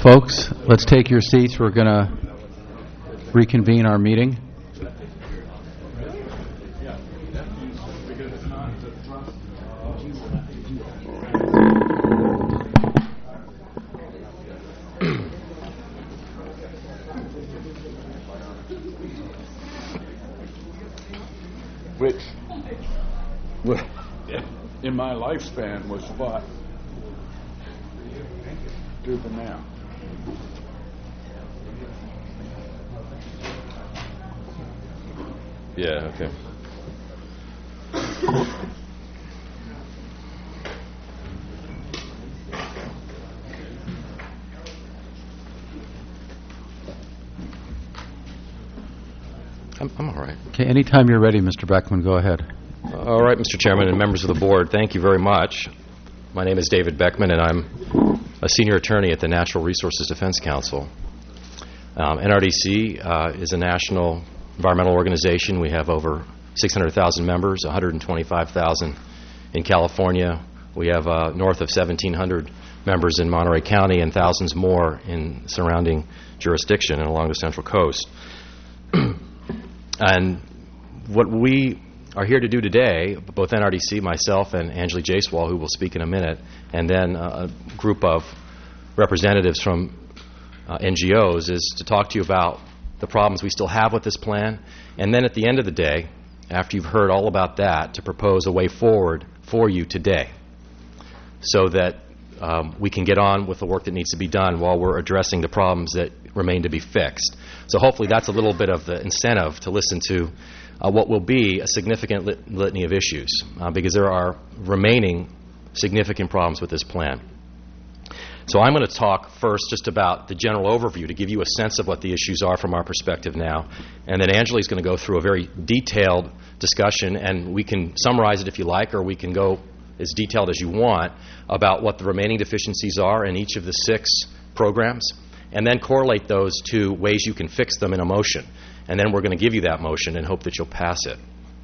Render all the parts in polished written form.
Folks, let's take your seats. We're going to reconvene our meeting. Which, in my lifespan, was what? Do the math. Yeah, okay. I'm all right. Okay, anytime you're ready, Mr. Beckman, go ahead. All right, Mr. Chairman and members of the board, thank you very much. My name is David Beckman, and I'm a senior attorney at the Natural Resources Defense Council. NRDC is a national environmental organization. We have over 600,000 members, 125,000 in California. We have north of 1,700 members in Monterey County and thousands more in surrounding jurisdiction and along the Central Coast. And what we are here to do today, both NRDC, myself, and Anjali Jaiswal, who will speak in a minute, and then a group of representatives from NGOs, is to talk to you about the problems we still have with this plan, and then at the end of the day, after you've heard all about that, to propose a way forward for you today so that we can get on with the work that needs to be done while we're addressing the problems that remain to be fixed. So hopefully that's a little bit of the incentive to listen to what will be a significant litany of issues, because there are remaining significant problems with this plan. So I'm going to talk first just about the general overview to give you a sense of what the issues are from our perspective now, and then Anjali's going to go through a very detailed discussion, and we can summarize it if you like, or we can go as detailed as you want about what the remaining deficiencies are in each of the 6 programs, and then correlate those to ways you can fix them in a motion. And then we're going to give you that motion and hope that you'll pass it.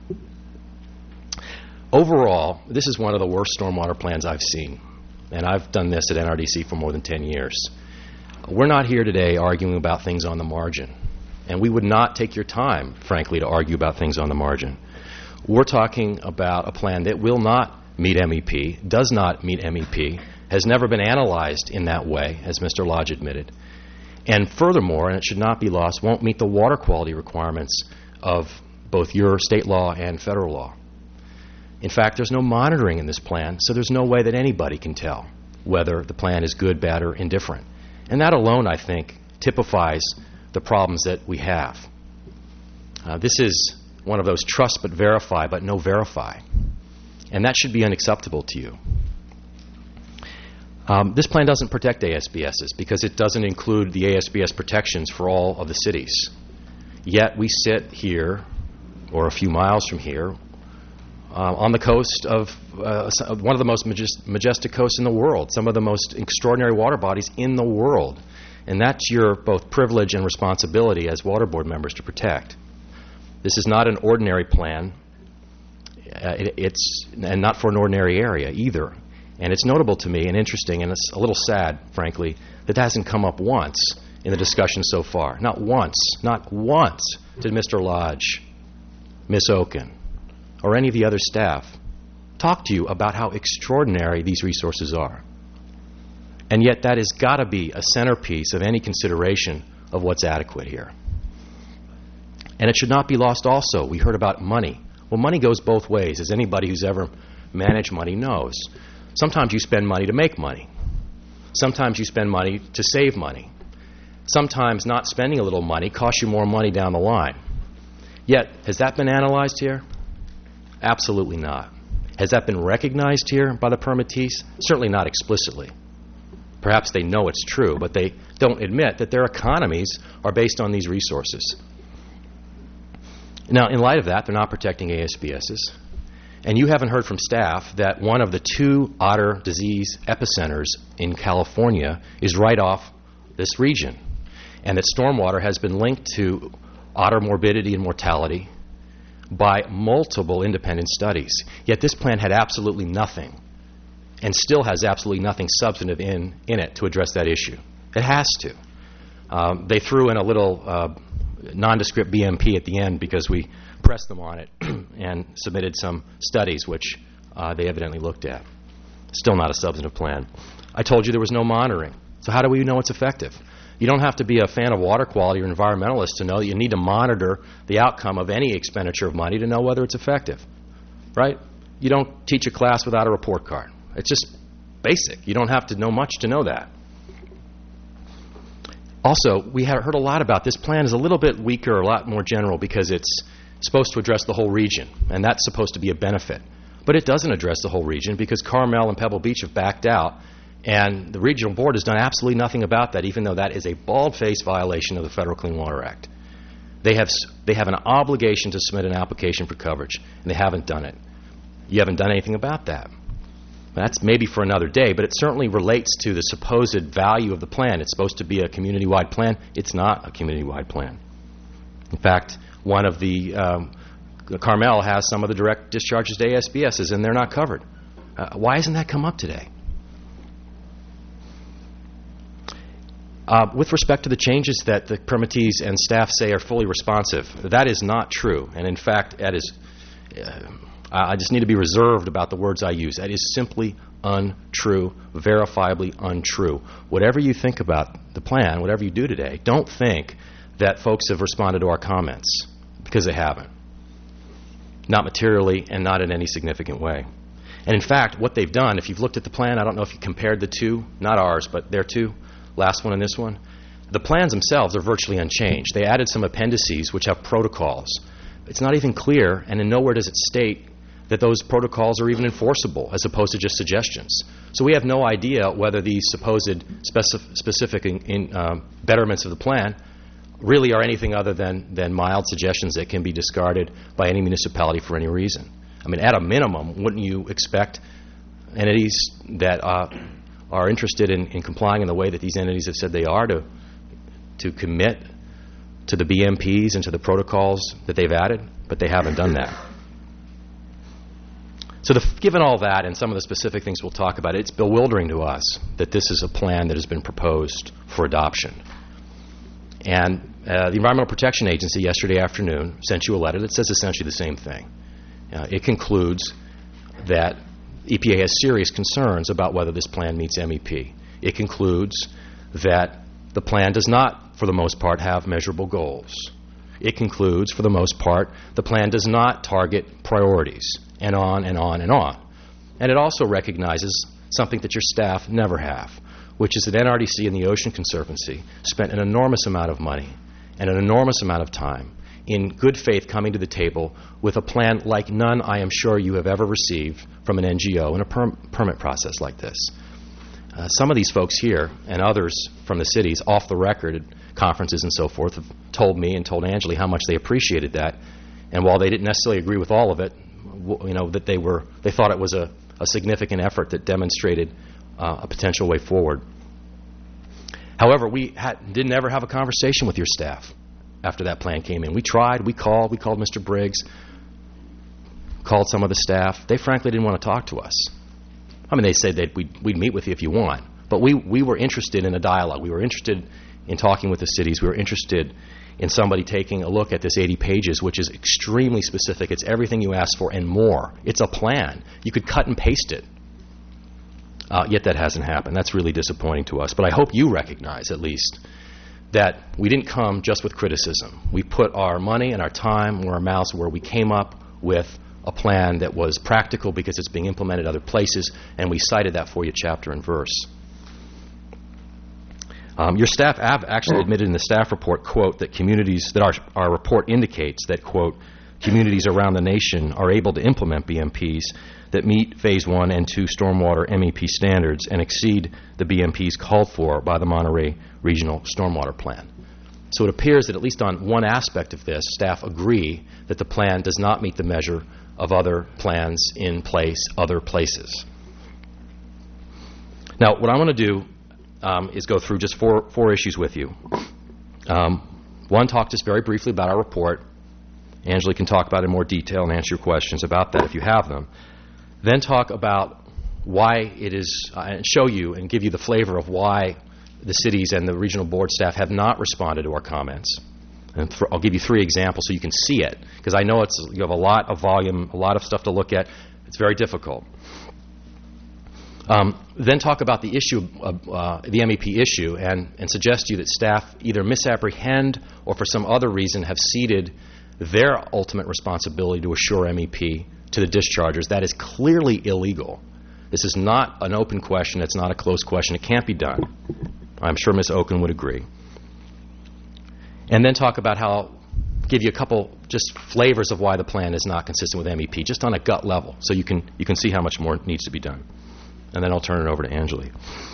Overall, this is one of the worst stormwater plans I've seen. And I've done this at NRDC for more than 10 years. We're not here today arguing about things on the margin. And we would not take your time, frankly, to argue about things on the margin. We're talking about a plan that will not meet MEP, does not meet MEP, has never been analyzed in that way, as Mr. Lodge admitted. And furthermore, and it should not be lost, won't meet the water quality requirements of both your state law and federal law. In fact, there's no monitoring in this plan, so there's no way that anybody can tell whether the plan is good, bad, or indifferent. And that alone, I think, typifies the problems that we have. This is one of those trust but verify but no verify. And that should be unacceptable to you. This plan doesn't protect ASBSs because it doesn't include the ASBS protections for all of the cities. Yet we sit here, or a few miles from here, on the coast of one of the most majestic coasts in the world, some of the most extraordinary water bodies in the world. And that's your both privilege and responsibility as water board members to protect. This is not an ordinary plan. And not for an ordinary area either. And it's notable to me and interesting, and it's a little sad, frankly, that hasn't come up once in the discussion so far. Not once did Mr. Lodge, Ms. Oken, or any of the other staff talk to you about how extraordinary these resources are. And yet that has got to be a centerpiece of any consideration of what's adequate here. And it should not be lost also. We heard about money. Well, money goes both ways, as anybody who's ever managed money knows. Sometimes you spend money to make money. Sometimes you spend money to save money. Sometimes not spending a little money costs you more money down the line. Yet, has that been analyzed here? Absolutely not. Has that been recognized here by the permittees? Certainly not explicitly. Perhaps they know it's true, but they don't admit that their economies are based on these resources. Now, in light of that, they're not protecting ASBSs. And you haven't heard from staff that one of the 2 otter disease epicenters in California is right off this region, and that stormwater has been linked to otter morbidity and mortality by multiple independent studies. Yet this plan had absolutely nothing, and still has absolutely nothing substantive in it to address that issue. It has to. They threw in a little nondescript BMP at the end because we pressed them on it and submitted some studies which they evidently looked at. Still not a substantive plan. I told you there was no monitoring. So how do we know it's effective? You don't have to be a fan of water quality or environmentalist to know that you need to monitor the outcome of any expenditure of money to know whether it's effective, right? You don't teach a class without a report card. It's just basic. You don't have to know much to know that. Also, we have heard a lot about this plan is a little bit weaker, a lot more general because it's supposed to address the whole region, and that's supposed to be a benefit. But it doesn't address the whole region because Carmel and Pebble Beach have backed out, and the regional board has done absolutely nothing about that, even though that is a bald-faced violation of the Federal Clean Water Act. They have an obligation to submit an application for coverage, and they haven't done it. You haven't done anything about that. That's maybe for another day, but it certainly relates to the supposed value of the plan. It's supposed to be a community-wide plan. It's not a community-wide plan. In fact, one of the Carmel has some of the direct discharges to ASBSs, and they're not covered. Why hasn't that come up today? With respect to the changes that the permittees and staff say are fully responsive, that is not true. And in fact, that is, I just need to be reserved about the words I use. That is simply untrue, verifiably untrue. Whatever you think about the plan, whatever you do today, don't think that folks have responded to our comments, because they haven't. Not materially and not in any significant way. And in fact, what they've done, if you've looked at the plan, I don't know if you compared the two, not ours, but their two, last one and this one, the plans themselves are virtually unchanged. They added some appendices which have protocols. It's not even clear, and in nowhere does it state that those protocols are even enforceable as opposed to just suggestions. So we have no idea whether these supposed specific betterments of the plan really are anything other than mild suggestions that can be discarded by any municipality for any reason. I mean, at a minimum, wouldn't you expect entities that are interested in complying in the way that these entities have said they are to commit to the BMPs and to the protocols that they've added? But they haven't done that. So given all that and some of the specific things we'll talk about, it's bewildering to us that this is a plan that has been proposed for adoption. And the Environmental Protection Agency yesterday afternoon sent you a letter that says essentially the same thing. It concludes that EPA has serious concerns about whether this plan meets MEP. It concludes that the plan does not, for the most part, have measurable goals. It concludes, for the most part, the plan does not target priorities, and on and on and on. And it also recognizes something that your staff never have, which is that NRDC and the Ocean Conservancy spent an enormous amount of money and an enormous amount of time in good faith coming to the table with a plan like none I am sure you have ever received from an NGO in a permit process like this. Some of these folks here and others from the cities off the record at conferences and so forth have told me and told Anjali how much they appreciated that. And while they didn't necessarily agree with all of it, that they thought it was a significant effort that demonstrated a potential way forward. However, we didn't ever have a conversation with your staff after that plan came in. We tried, we called Mr. Briggs, called some of the staff. They frankly didn't want to talk to us. I mean, they said that we'd meet with you if you want, but we were interested in a dialogue. We were interested in talking with the cities. We were interested in somebody taking a look at this 80 pages, which is extremely specific. It's everything you asked for and more. It's a plan. You could cut and paste it. Yet that hasn't happened. That's really disappointing to us. But I hope you recognize, at least, that we didn't come just with criticism. We put our money and our time where our mouths were. We came up with a plan that was practical because it's being implemented other places, and we cited that for you chapter and verse. Your staff have actually admitted in the staff report, quote, that communities, that our report indicates that, quote, communities around the nation are able to implement BMPs that meet Phase 1 and 2 stormwater MEP standards and exceed the BMPs called for by the Monterey Regional Stormwater Plan. So it appears that at least on one aspect of this, staff agree that the plan does not meet the measure of other plans in place other places. Now, what I want to do is go through just four issues with you. One, talk just very briefly about our report. Anjali can talk about it in more detail and answer your questions about that if you have them. Then talk about why it is, and show you and give you the flavor of why the cities and the regional board staff have not responded to our comments. And I'll give you 3 examples so you can see it, because I know you have a lot of volume, a lot of stuff to look at. It's very difficult. Then talk about the issue, the MEP issue, and suggest to you that staff either misapprehend or for some other reason have ceded their ultimate responsibility to assure MEP to the dischargers. That is clearly illegal. This is not an open question. It's not a closed question. It can't be done. I'm sure Ms. Oken would agree. And then talk about give you a couple just flavors of why the plan is not consistent with MEP, just on a gut level, so you can see how much more needs to be done. And then I'll turn it over to Anjali.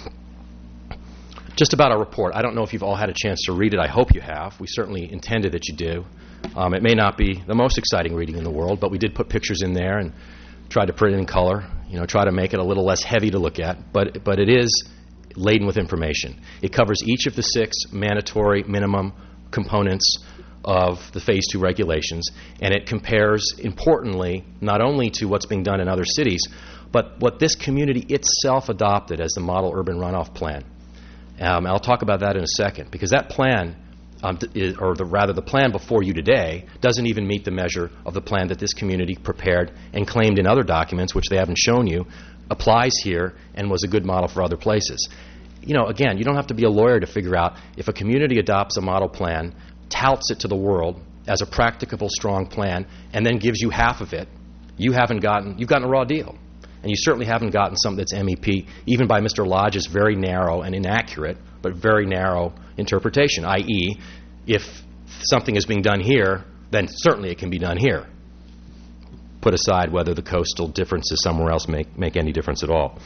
Just about our report. I don't know if you've all had a chance to read it. I hope you have. We certainly intended that you do. It may not be the most exciting reading in the world, but we did put pictures in there and tried to print it in color, try to make it a little less heavy to look at, but it is laden with information. It covers each of the 6 mandatory minimum components of the Phase 2 regulations, and it compares, importantly, not only to what's being done in other cities, but what this community itself adopted as the model urban runoff plan. I'll talk about that in a second, because that plan, the plan before you today, doesn't even meet the measure of the plan that this community prepared and claimed in other documents, which they haven't shown you, applies here and was a good model for other places. Again, you don't have to be a lawyer to figure out if a community adopts a model plan, touts it to the world as a practicable, strong plan, and then gives you half of it, you've gotten a raw deal. And you certainly haven't gotten something that's MEP, even by Mr. Lodge's very narrow and inaccurate, but very narrow interpretation, i.e., if something is being done here, then certainly it can be done here. Put aside whether the coastal differences somewhere else make any difference at all.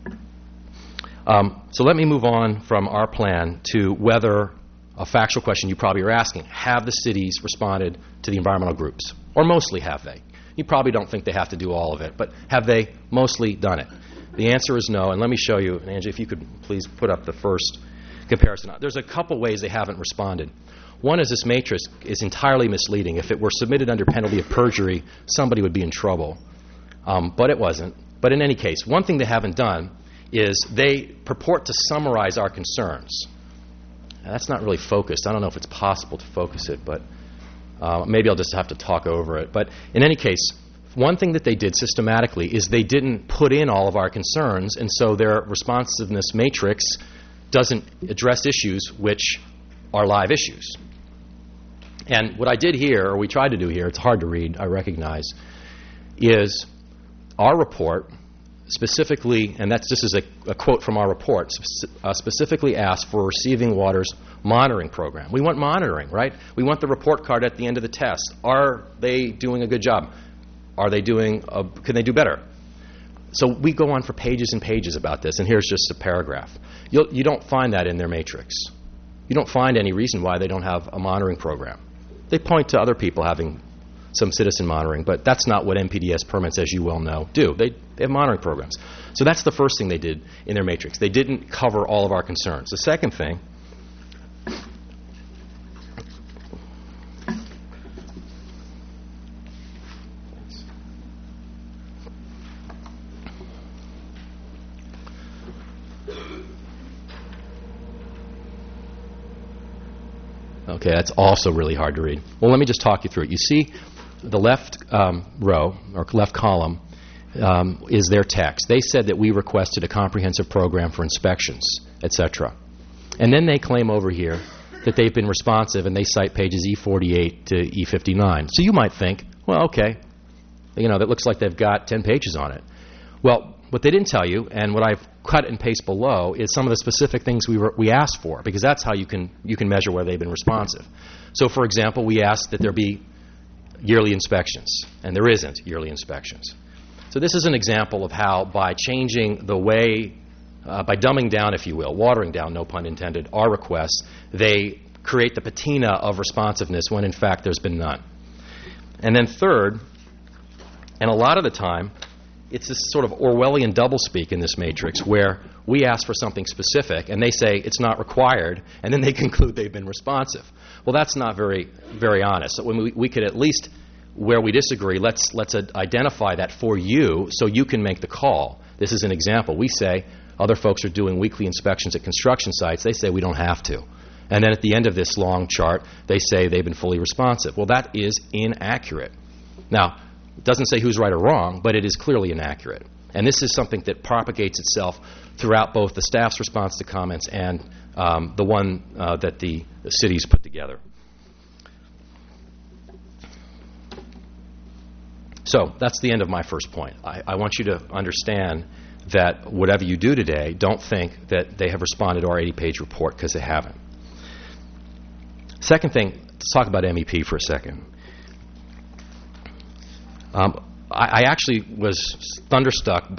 So let me move on from our plan to whether a factual question you probably are asking. Have the cities responded to the environmental groups? Or mostly have they? You probably don't think they have to do all of it, but have they mostly done it? The answer is no, and let me show you, and Angie, if you could please put up the first comparison. There's a couple ways they haven't responded. One is this matrix is entirely misleading. If it were submitted under penalty of perjury, somebody would be in trouble, but it wasn't. But in any case, one thing they haven't done is they purport to summarize our concerns. Now, that's not really focused. I don't know if it's possible to focus it, but maybe I'll just have to talk over it. But in any case, one thing that they did systematically is they didn't put in all of our concerns, and so their responsiveness matrix doesn't address issues which are live issues. And what I did here, or we tried to do here, it's hard to read, I recognize, is our report specifically, and this is a quote from our report, specifically asked for receiving water's monitoring program. We want monitoring, right? We want the report card at the end of the test. Are they doing a good job? Can they do better? So we go on for pages and pages about this, and here's just a paragraph. You don't find that in their matrix. You don't find any reason why they don't have a monitoring program. They point to other people having some citizen monitoring, but that's not what NPDES permits, as you well know, do. They have monitoring programs. So that's the first thing they did in their matrix. They didn't cover all of our concerns. The second thing, okay, that's also really hard to read. Well, let me just talk you through it. You see the left row, or left column, is their text. They said that we requested a comprehensive program for inspections, etc. And then they claim over here that they've been responsive, and they cite pages E48 to E59. So you might think, well, okay, that looks like they've got 10 pages on it. Well, what they didn't tell you, and what I've cut and paste below, is some of the specific things we asked for, because that's how you can measure whether they've been responsive. So, for example, we asked that there be yearly inspections, and there isn't yearly inspections. So this is an example of how, by changing the way, by dumbing down, if you will, watering down, no pun intended, our requests, they create the patina of responsiveness when, in fact, there's been none. And then third, and a lot of the time, it's this sort of Orwellian doublespeak in this matrix where we ask for something specific and they say it's not required, and then they conclude they've been responsive. Well, that's not very, very honest. So when we could at least, where we disagree, let's identify that for you so you can make the call. This is an example. We say, other folks are doing weekly inspections at construction sites, they say we don't have to. And then at the end of this long chart, they say they've been fully responsive. Well, that is inaccurate. Now, it doesn't say who's right or wrong, but it is clearly inaccurate. And this is something that propagates itself throughout both the staff's response to comments and the one that the cities put together. So that's the end of my first point. I want you to understand that whatever you do today, don't think that they have responded to our 80-page report, because they haven't. Second thing, let's talk about MEP for a second. I actually was thunderstruck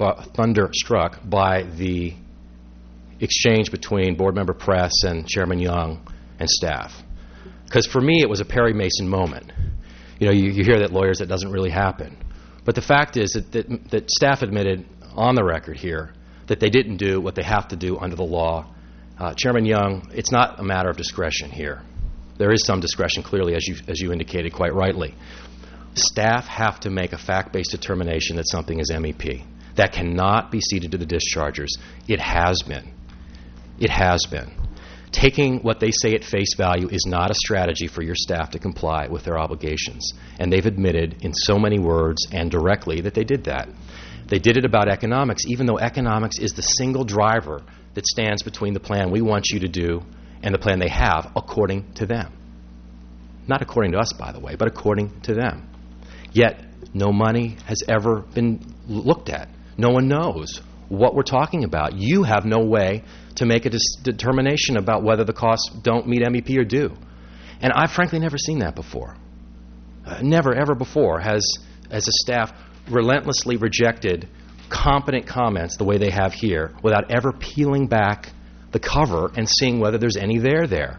by the exchange between Board Member Press and Chairman Young and staff. Because for me, it was a Perry Mason moment. You know, you hear that lawyers, that doesn't really happen. But the fact is that staff admitted on the record here that they didn't do what they have to do under the law. Chairman Young, it's not a matter of discretion here. There is some discretion, clearly, as you indicated quite rightly. Staff have to make a fact-based determination that something is MEP. That cannot be ceded to the dischargers. It has been. It has been. Taking what they say at face value is not a strategy for your staff to comply with their obligations. And they've admitted in so many words and directly that they did that. They did it about economics, even though economics is the single driver that stands between the plan we want you to do and the plan they have, according to them. Not according to us, by the way, but according to them. Yet, no money has ever been looked at. No one knows what we're talking about. You have no way to make a determination about whether the costs don't meet MEP or do. And I've frankly never seen that before. Never, ever before has a staff relentlessly rejected competent comments the way they have here without ever peeling back the cover and seeing whether there's any there.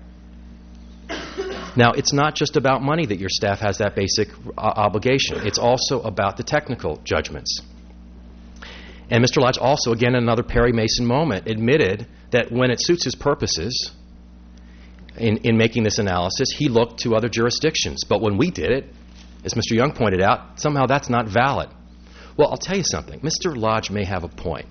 Now, it's not just about money that your staff has that basic obligation. It's also about the technical judgments. And Mr. Lodge also, again, in another Perry Mason moment, admitted that when it suits his purposes in making this analysis, he looked to other jurisdictions. But when we did it, as Mr. Young pointed out, somehow that's not valid. Well, I'll tell you something. Mr. Lodge may have a point.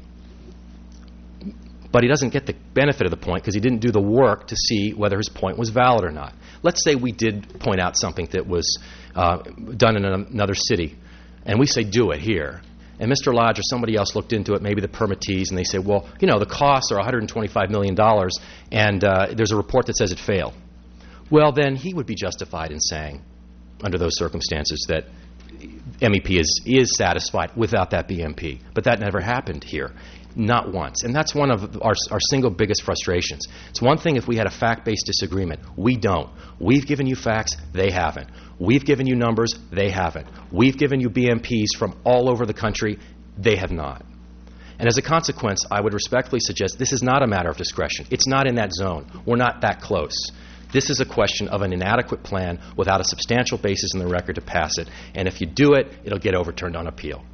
But he doesn't get the benefit of the point because he didn't do the work to see whether his point was valid or not. Let's say we did point out something that was done in another city, and we say, do it here. And Mr. Lodge or somebody else looked into it, maybe the permittees, and they say, well, you know, the costs are $125 million, and there's a report that says it failed. Well, then he would be justified in saying, under those circumstances, that MEP is satisfied without that BMP. But that never happened here. Not once. And that's one of our single biggest frustrations. It's one thing if we had a fact-based disagreement. We don't. We've given you facts. They haven't. We've given you numbers. They haven't. We've given you BMPs from all over the country. They have not. And as a consequence, I would respectfully suggest this is not a matter of discretion. It's not in that zone. We're not that close. This is a question of an inadequate plan without a substantial basis in the record to pass it. And if you do it, it'll get overturned on appeal.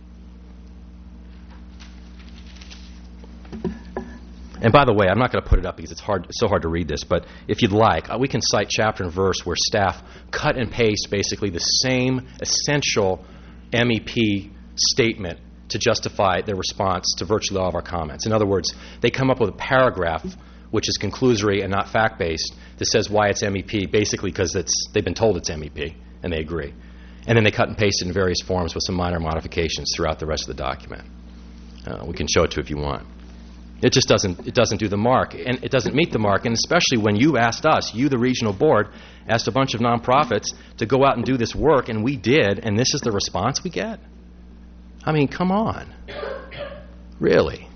And by the way, I'm not going to put it up because it's so hard to read this, but if you'd like, we can cite chapter and verse where staff cut and paste basically the same essential MEP statement to justify their response to virtually all of our comments. In other words, they come up with a paragraph which is conclusory and not fact-based that says why it's MEP, basically because they've been told it's MEP, and they agree. And then they cut and paste it in various forms with some minor modifications throughout the rest of the document. We can show it to you if you want. It just doesn't do the mark, and it doesn't meet the mark, and especially when you asked us, you the regional board, asked a bunch of nonprofits to go out and do this work, and we did, and this is the response we get? I mean, come on. Really?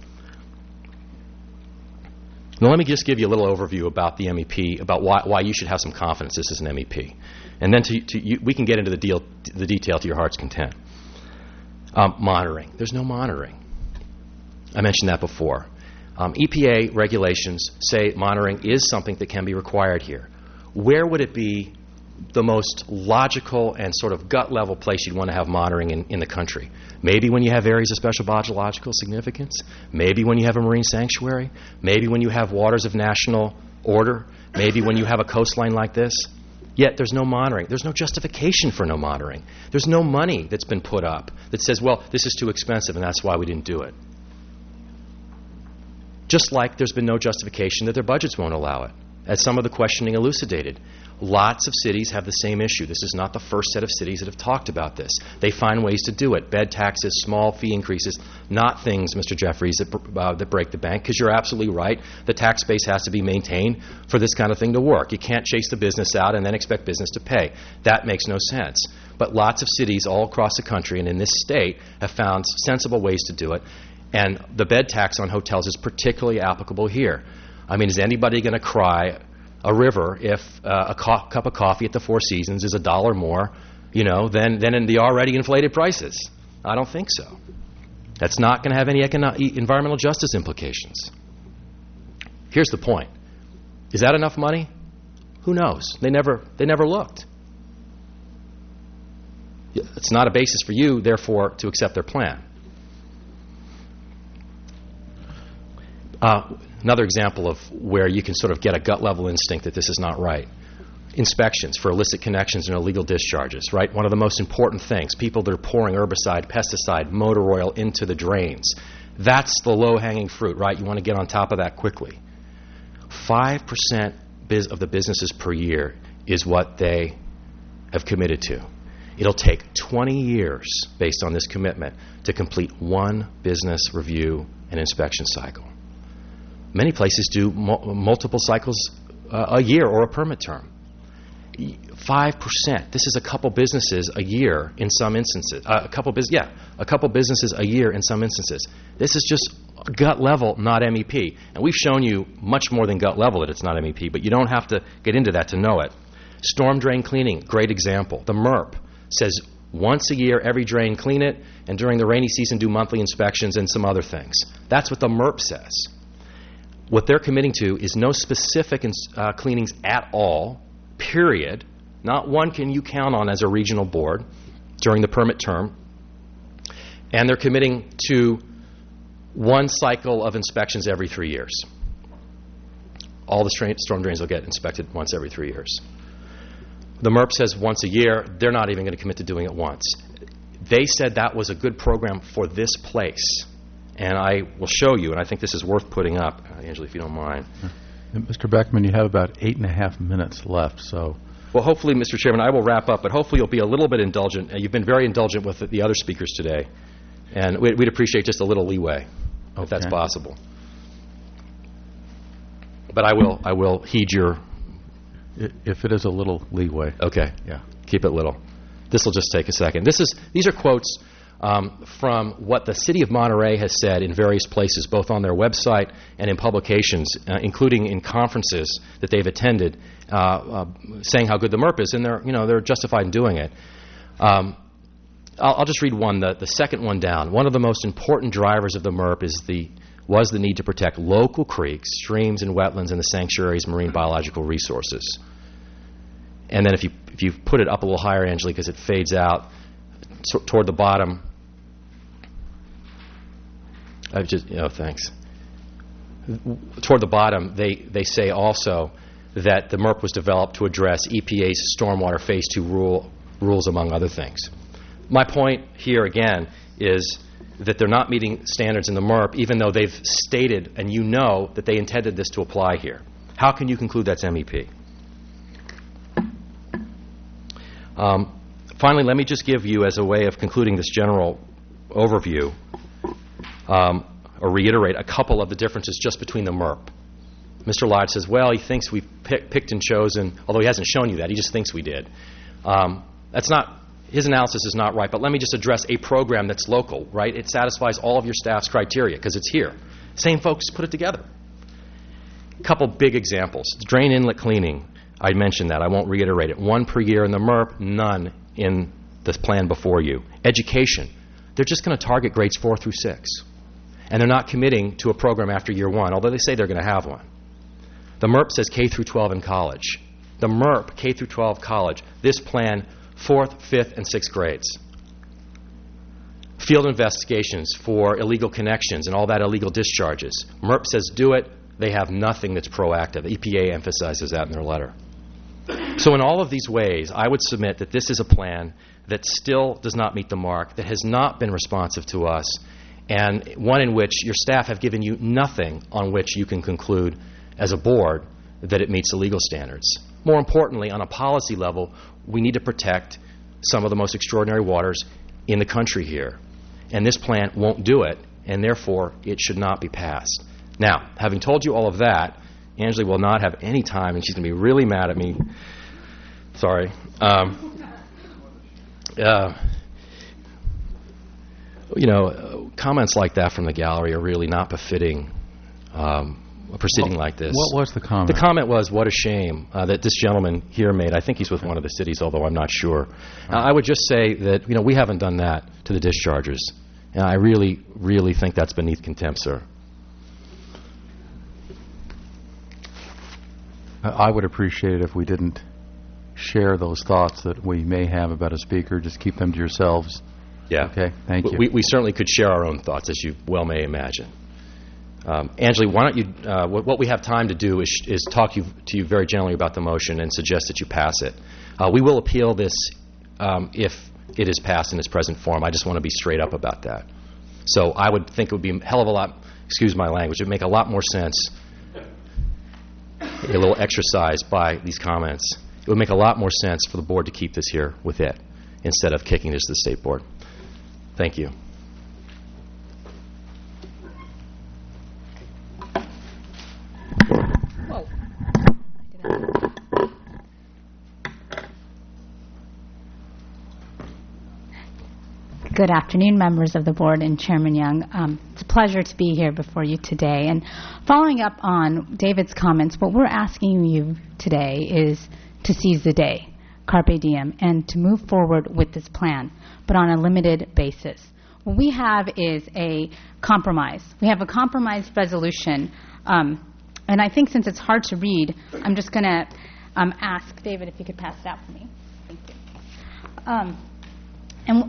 Now, let me just give you a little overview about the MEP, about why you should have some confidence this is an MEP. And then we can get into the detail to your heart's content. Monitoring. There's no monitoring. I mentioned that before. EPA regulations say monitoring is something that can be required here. Where would it be the most logical and sort of gut-level place you'd want to have monitoring in the country? Maybe when you have areas of special biological significance. Maybe when you have a marine sanctuary. Maybe when you have waters of national order. Maybe when you have a coastline like this. Yet there's no monitoring. There's no justification for no monitoring. There's no money that's been put up that says, well, this is too expensive and that's why we didn't do it. Just like there's been no justification that their budgets won't allow it, as some of the questioning elucidated. Lots of cities have the same issue. This is not the first set of cities that have talked about this. They find ways to do it. Bed taxes, small fee increases, not things, Mr. Jeffries, that break the bank, because you're absolutely right. The tax base has to be maintained for this kind of thing to work. You can't chase the business out and then expect business to pay. That makes no sense. But lots of cities all across the country and in this state have found sensible ways to do it. And the bed tax on hotels is particularly applicable here. I mean, is anybody going to cry a river if a cup of coffee at the Four Seasons is $1 more, than in the already inflated prices? I don't think so. That's not going to have any environmental justice implications. Here's the point. Is that enough money? Who knows? They never looked. It's not a basis for you, therefore, to accept their plan. Another example of where you can sort of get a gut-level instinct that this is not right. Inspections for illicit connections and illegal discharges, right? One of the most important things. People that are pouring herbicide, pesticide, motor oil into the drains. That's the low-hanging fruit, right? You want to get on top of that quickly. 5% of the businesses per year is what they have committed to. It'll take 20 years, based on this commitment, to complete one business review and inspection cycle. Many places do multiple cycles a year or a permit term. 5%. This is a couple businesses a year in some instances. A couple businesses a year in some instances. This is just gut level, not MEP. And we've shown you much more than gut level that it's not MEP, but you don't have to get into that to know it. Storm drain cleaning, great example. The MERP says once a year, every drain clean it, and during the rainy season do monthly inspections and some other things. That's what the MERP says. What they're committing to is no specific cleanings at all, period. Not one can you count on as a regional board during the permit term. And they're committing to one cycle of inspections every 3 years. All the storm drains will get inspected once every 3 years. The MERP says once a year. They're not even going to commit to doing it once. They said that was a good program for this place. And I will show you, and I think this is worth putting up, Angela, if you don't mind. Mr. Beckman, you have about 8.5 minutes left, so... Well, hopefully, Mr. Chairman, I will wrap up, but hopefully you'll be a little bit indulgent. You've been very indulgent with the other speakers today, and we'd appreciate just a little leeway, if that's possible. But I will heed your... If it is a little leeway. Okay. Yeah. Keep it little. This will just take a second. These are quotes from what the City of Monterey has said in various places, both on their website and in publications, including in conferences that they've attended, saying how good the MERP is, and they're justified in doing it. I'll just read one, the second one down. One of the most important drivers of the MERP was the need to protect local creeks, streams, and wetlands in the sanctuary's marine biological resources. And then if you put it up a little higher, Angela, because it fades out, toward the bottom. Thanks. Toward the bottom, they say also that the MERP was developed to address EPA's stormwater Phase 2 rules, among other things. My point here, again, is that they're not meeting standards in the MERP, even though they've stated, and you know, that they intended this to apply here. How can you conclude that's MEP? Finally, let me just give you, as a way of concluding this general overview, or reiterate a couple of the differences just between the MERP. Mr. Lodge says, well, he thinks we've picked and chosen, although he hasn't shown you that, he just thinks we did. That's not, his analysis is not right, but let me just address a program that's local, right? It satisfies all of your staff's criteria because it's here. Same folks put it together. A couple big examples. Drain inlet cleaning, I mentioned that, I won't reiterate it. 1 per year in the MERP, none in the plan before you. Education, they're just going to target grades 4 through 6. And they're not committing to a program after year 1, although they say they're going to have one. The MERP says K through 12 in college. The MERP, K through 12 college, this plan, 4th, 5th, and 6th grades. Field investigations for illegal connections and all that illegal discharges. MERP says do it. They have nothing that's proactive. EPA emphasizes that in their letter. So in all of these ways, I would submit that this is a plan that still does not meet the mark, that has not been responsive to us, and one in which your staff have given you nothing on which you can conclude as a board that it meets the legal standards. More importantly, on a policy level, we need to protect some of the most extraordinary waters in the country here. And this plan won't do it, and therefore it should not be passed. Now, having told you all of that, Angela will not have any time, and she's going to be really mad at me. Sorry. Comments like that from the gallery are really not befitting a proceeding like this. What was the comment? The comment was, what a shame that this gentleman here made. I think he's with one of the cities, although I'm not sure. I would just say that, we haven't done that to the dischargers. And I really, really think that's beneath contempt, sir. I would appreciate it if we didn't share those thoughts that we may have about a speaker. Just keep them to yourselves. Yeah. Okay, thank you. We certainly could share our own thoughts, as you well may imagine. Angela, why don't you, what we have time to do is talk to you very gently about the motion and suggest that you pass it. We will appeal this if it is passed in its present form. I just want to be straight up about that. So I would think it would be a hell of a lot, excuse my language, it would make a lot more sense, a little exercise by these comments, it would make a lot more sense for the board to keep this here with it instead of kicking this to the state board. Thank you. Whoa. Good afternoon, members of the board and Chairman Young. It's a pleasure to be here before you today. And following up on David's comments, what we're asking you today is to seize the day, carpe diem, and to move forward with this plan, but on a limited basis. What we have is a compromise. We have a compromise resolution, and I think since it's hard to read, I'm just going to ask David if you could pass it out for me. Thank you. And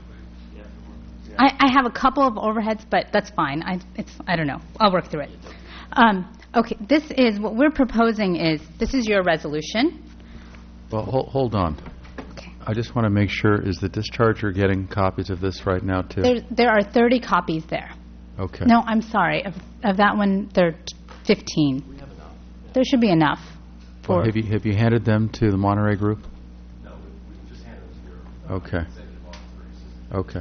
I have a couple of overheads, but that's fine. I don't know. I'll work through it. Okay, this is what we're proposing is, this is your resolution. Well, hold on. Okay. I just want to make sure, is the discharger getting copies of this right now, too? There are 30 copies there. Okay. No, I'm sorry. Of that one, there are 15. We have enough. There should be enough. For Well, have you handed them to the Monterey Group? No, we just handed them to your Okay. Okay.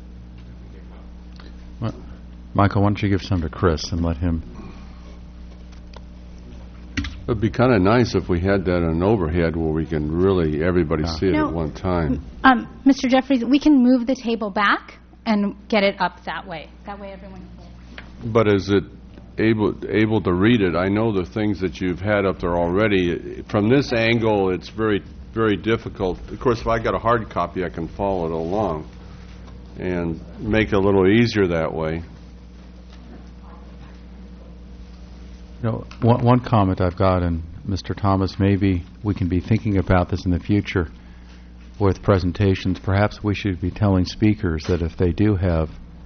Well, Michael, why don't you give some to Chris and let him... It'd be kind of nice if we had that on overhead where we can really, everybody see it No. at one time. Mr. Jeffries, we can move the table back and get it up that way. That way everyone can... But is it able to read it? I know the things that you've had up there already. From this angle, it's very, very difficult. Of course, if I got a hard copy, I can follow it along and make it a little easier that way. One comment I've got, and Mr. Thomas, maybe we can be thinking about this in the future with presentations. Perhaps we should be telling speakers that if they do have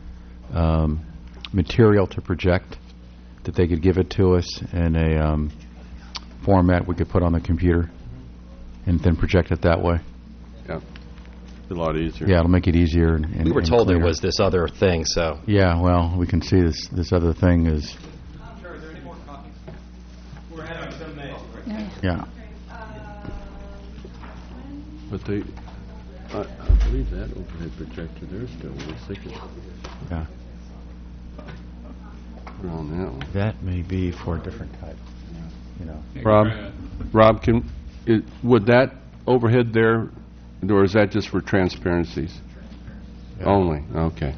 material to project, that they could give it to us in a format we could put on the computer and then project it that way. Yeah, a lot easier. Yeah, it'll make it easier. And We were told there clearer. was this other thing, so... Yeah, well, we can see this other thing is... Yeah. But I believe that overhead projector there still looks like it's Yeah. on that one. That may be for a different type. You know. Rob, would that overhead there, or is that just for transparencies? Yeah. Only, okay.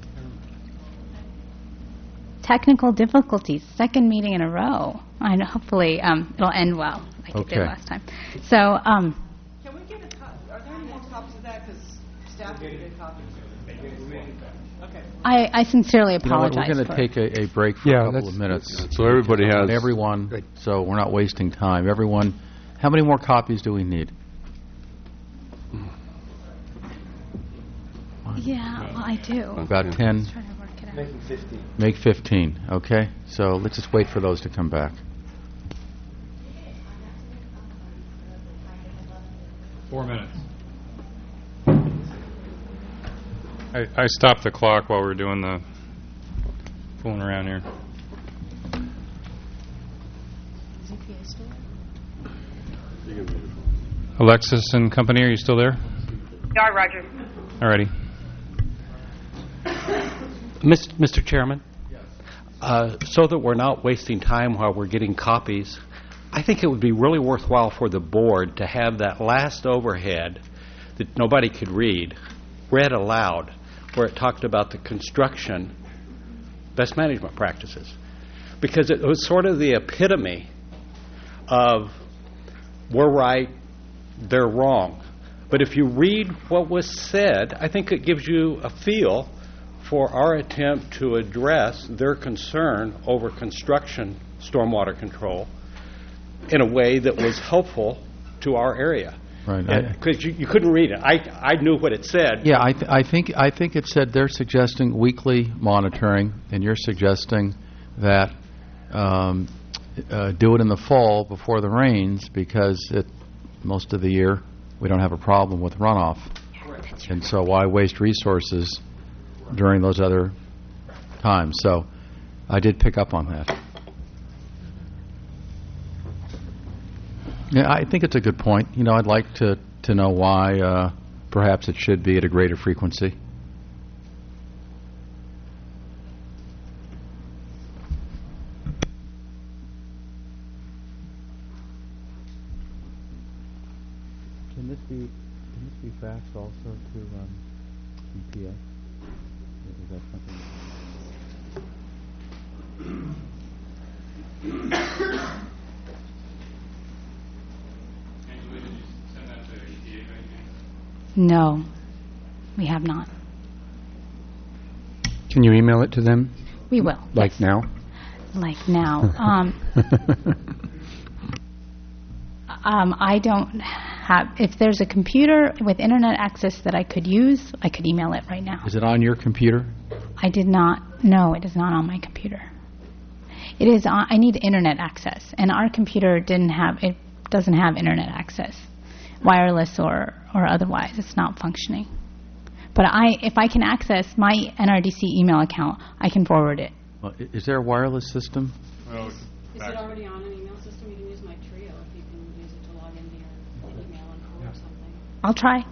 Technical difficulties, second meeting in a row. I know, hopefully it'll end well, like it did Okay. last time. So, Can we get a copy? Are there any more copies of that? Because staff can get copies. Okay. I sincerely You know what, apologize. we're going for to take a break for a couple of minutes. So everybody has... Everyone, so we're not wasting time. Everyone, how many more copies do we need? Yeah, well, I do. About 10? Trying to work it out. Make 15, okay? So let's just wait for those to come back. 4 minutes. I stopped the clock while we were doing fooling around here. Alexis and company, are you still there? Yeah, Roger. Alrighty. Mr. Chairman, so that we're not wasting time while we're getting copies, I think it would be really worthwhile for the board to have that last overhead that nobody could read read aloud, where it talked about the construction best management practices. Because it was sort of the epitome of we're right, they're wrong. But if you read what was said, I think it gives you a feel for our attempt to address their concern over construction stormwater control in a way that was helpful to our area. Right. Because you couldn't read it. I knew what it said. Yeah, I think it said they're suggesting weekly monitoring, and you're suggesting that do it in the fall before the rains, because most of the year we don't have a problem with runoff. And so why waste resources during those other times? So I did pick up on that. Yeah, I think it's a good point. You know, I'd like to know why perhaps it should be at a greater frequency. Can this be faxed also to EPA? Is that something? No, we have not. Can you email it to them? We will. Like yes. now? Like now. I don't have, if there's a computer with internet access that I could use, I could email it right now. Is it on your computer? I did not, no, it is not on my computer. It is on, I need internet access, and our computer doesn't have internet access, wireless or otherwise. It's not functioning. But if I can access my NRDC email account, I can forward it. Well, is there a wireless system? Well, Is it already on an email system? You can use my Trio if you can use it to log into your email and forward something. I'll try.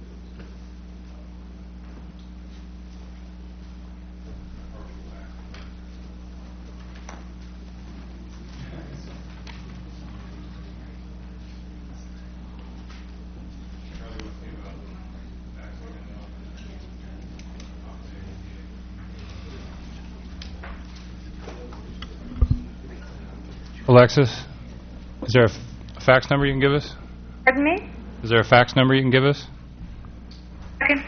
Alexis, is there a fax number you can give us? Pardon me? Is there a fax number you can give us? Okay.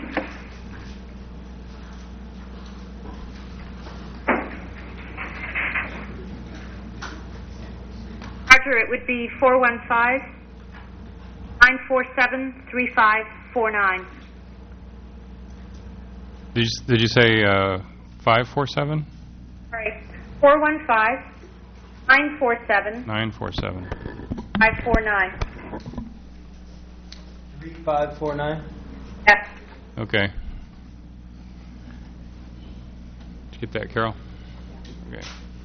Roger, it would be 415-947-3549. Did you say 547? Right. 415-947-3549. 947. 549? Yes. Okay. Did you get that, Carol? Okay.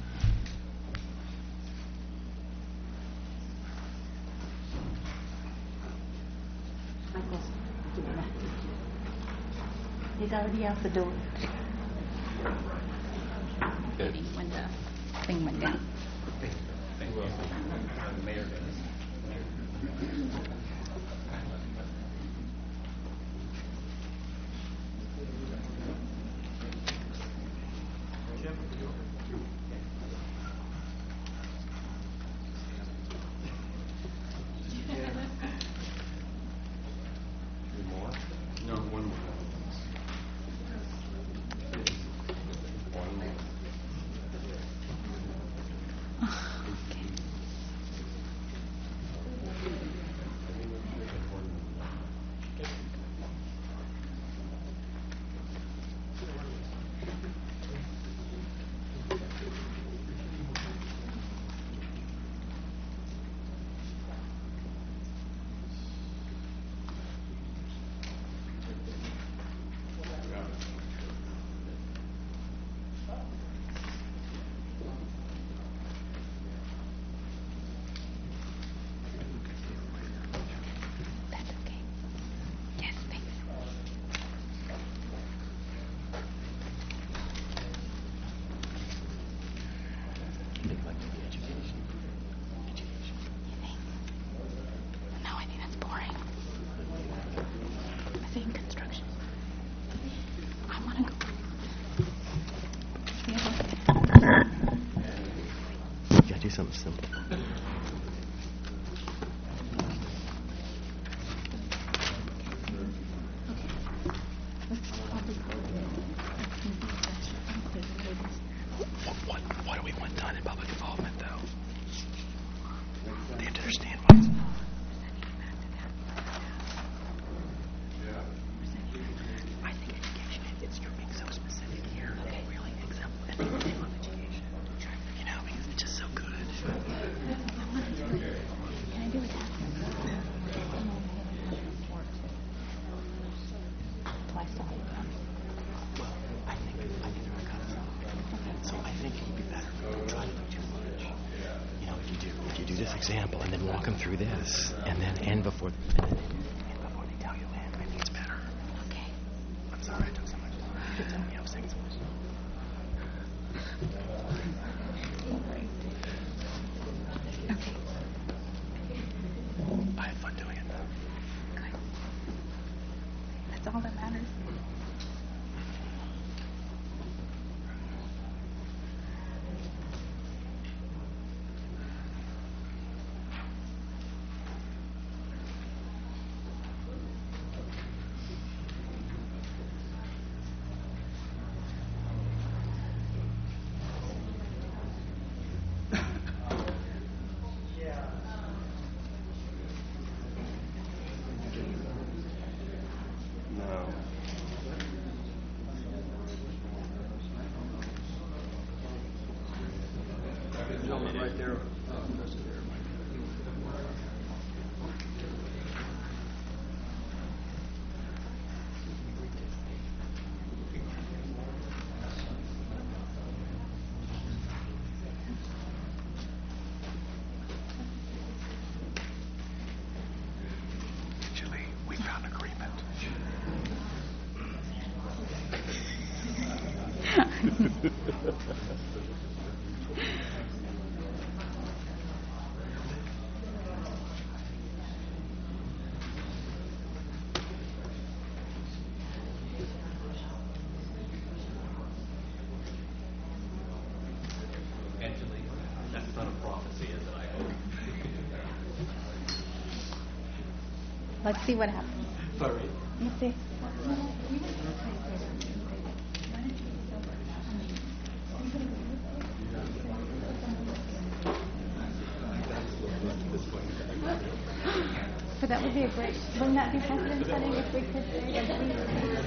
He's already out the door. When the thing went down. example, and then walk them through this, and then end before they tell you when. I think it's better. Okay. I'm sorry I took so much time. You did tell me I was saying so much. I had fun doing it. Good. That's all that matters. We found agreement. That's not a prophecy, is it? I hope. Let's see what happens. Sorry. Let's see. But that would be a great, wouldn't that be precedent setting if we could say that we...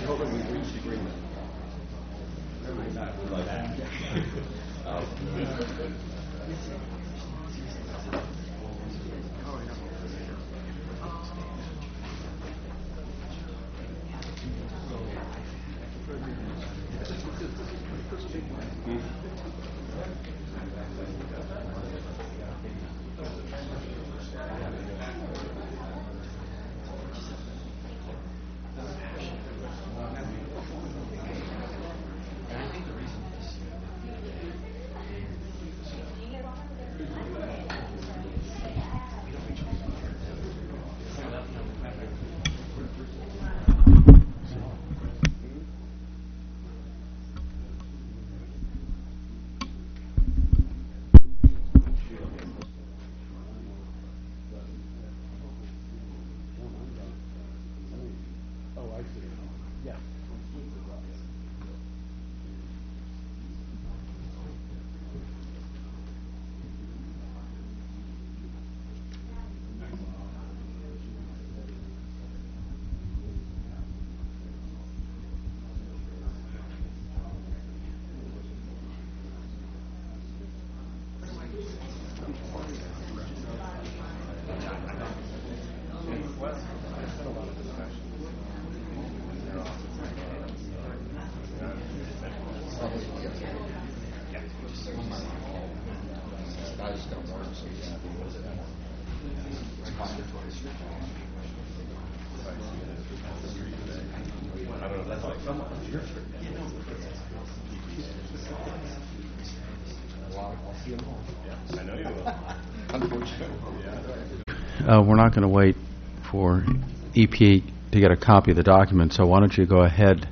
We're not going to wait for EPA to get a copy of the document, so why don't you go ahead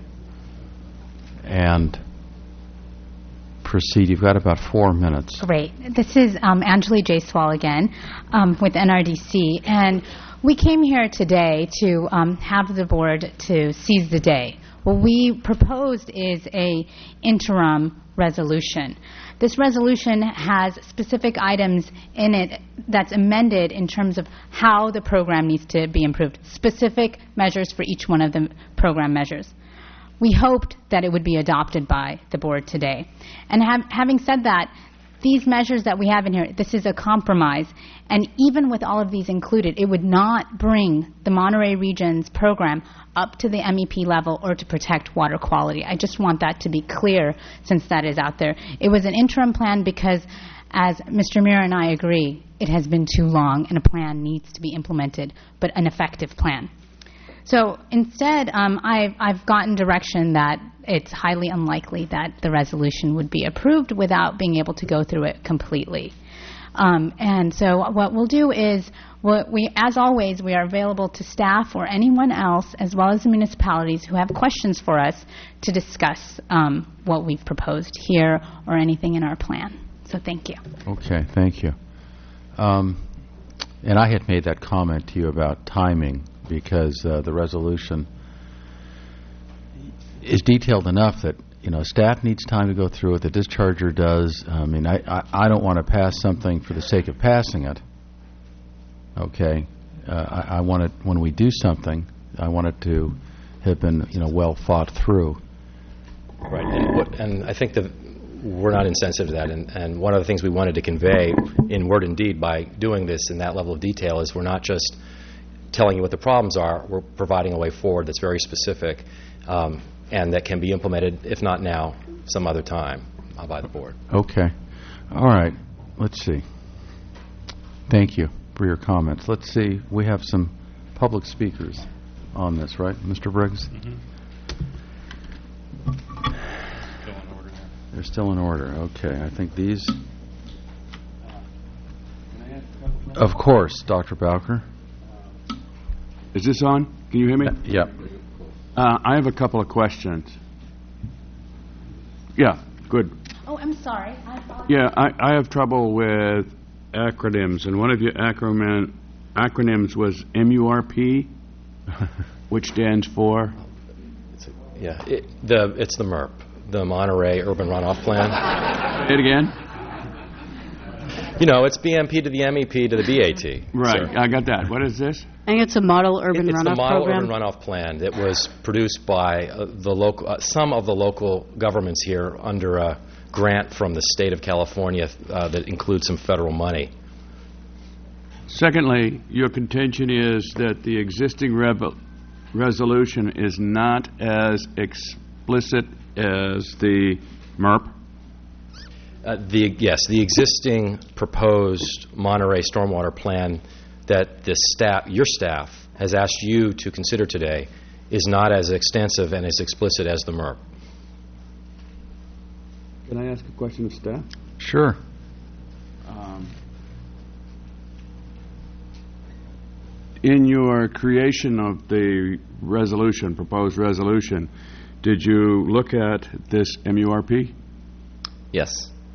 and proceed. You've got about 4 minutes. Great. This is Anjali Jaiswal again with NRDC, and we came here today to have the board to seize the day. What we proposed is a interim resolution. This resolution has specific items in it that's amended in terms of how the program needs to be improved, specific measures for each one of the program measures. We hoped that it would be adopted by the board today. And having said that, these measures that we have in here, this is a compromise. And even with all of these included, it would not bring the Monterey Region's program up to the MEP level or to protect water quality. I just want that to be clear since that is out there. It was an interim plan because as Mr. Muir and I agree, it has been too long and a plan needs to be implemented, but an effective plan. So instead, I've gotten direction that it's highly unlikely that the resolution would be approved without being able to go through it completely. And so what we'll do is, as always, we are available to staff or anyone else, as well as the municipalities who have questions for us to discuss what we've proposed here or anything in our plan. So thank you. Okay, thank you. And I had made that comment to you about timing because the resolution is detailed enough that, staff needs time to go through it, the discharger does. I mean, I don't want to pass something for the sake of passing it. Okay? I want it, when we do something, I want it to have been, well thought through. Right, and I think that we're not insensitive to that, and one of the things we wanted to convey in word and deed by doing this in that level of detail is we're not just telling you what the problems are, we're providing a way forward that's very specific and that can be implemented, if not now, some other time by the board. Okay. All right. Let's see. Thank you for your comments. Let's see. We have some public speakers on this, right? Mr. Briggs? Mm-hmm. Still in order there. They're still in order. Okay. I think these... Of course, Dr. Bowker. Is this on? Can you hear me? Yep. I have a couple of questions. Yeah, good. Oh, I'm sorry. I thought... Yeah, I have trouble with acronyms, and one of your acronyms was MURP, which stands for? Yeah, it's the MERP, the Monterey Urban Runoff Plan. Say it again? It's BMP to the MEP to the BAT. Right, sir. I got that. What is this? I think it's a model urban It's runoff the model program. urban runoff plan that was produced by some of the local governments here under a grant from the state of California that includes some federal money. Secondly, your contention is that the existing resolution is not as explicit as the MERP? Yes, the existing proposed Monterey stormwater plan that your staff has asked you to consider today is not as extensive and as explicit as the MERP. Can I ask a question of staff? Sure. In your creation of the resolution, proposed resolution, did you look at this MURP? Yes.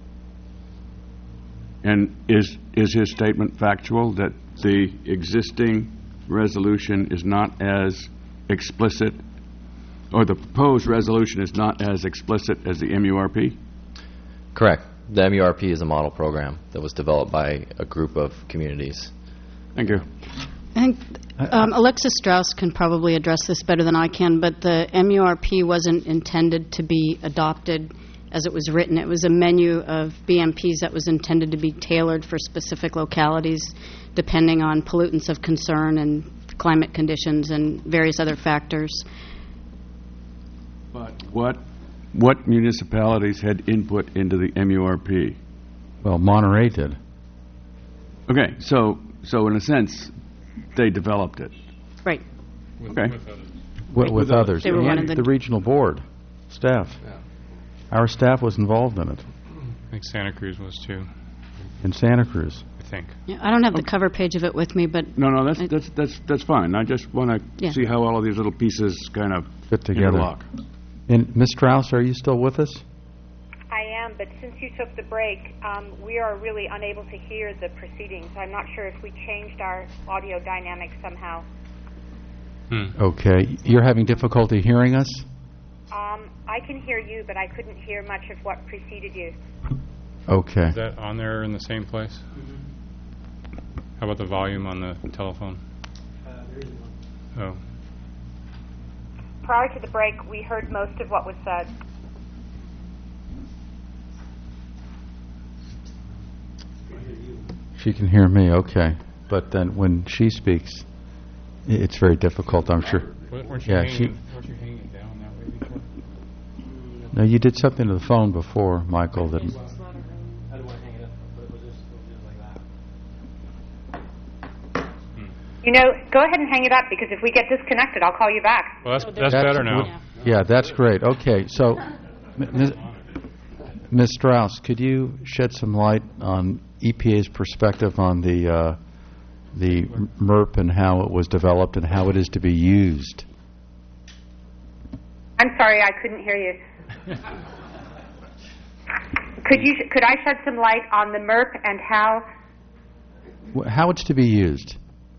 And is his statement factual that the existing resolution is not as explicit, or the proposed resolution is not as explicit as the MURP? Correct. The MURP is a model program that was developed by a group of communities. Thank you. I think Alexis Strauss can probably address this better than I can, but the MURP wasn't intended to be adopted as it was written. It was a menu of BMPs that was intended to be tailored for specific localities depending on pollutants of concern and climate conditions and various other factors. But what municipalities had input into the MURP? Well, Monterey did. Okay, so in a sense, they developed it. Right. Okay. With others. They were one of And the- the regional board staff. Our staff was involved in it I think Santa Cruz was too, in Santa Cruz. I think. Yeah, I don't have the cover page of it with me, but No, that's fine. I just want to Yeah. see how all of these little pieces kind of Fit together. interlock. And Ms. Strauss, are you still with us? I am, but since you took the break, we are really unable to hear the proceedings. I'm not sure if we changed our audio dynamics somehow. Okay. You're having difficulty hearing us? I can hear you, but I couldn't hear much of what preceded you. Okay. Is that on there in the same place? How about the volume on the telephone? Oh. Prior to the break, we heard most of what was said. She can hear me, okay. But then when she speaks, it's very difficult, I'm sure. Weren't you Yeah, hanging it down that way before? No, you did something to the phone before, Michael, that... You know, go ahead and hang it up, because if we get disconnected, I'll call you back. Well, that's better now. Yeah, that's great. Okay, so, Ms. Strauss, could you shed some light on EPA's perspective on the MERP and how it was developed and how it is to be used? I'm sorry, I couldn't hear you. Could I shed some light on the MERP and how How it's to be used?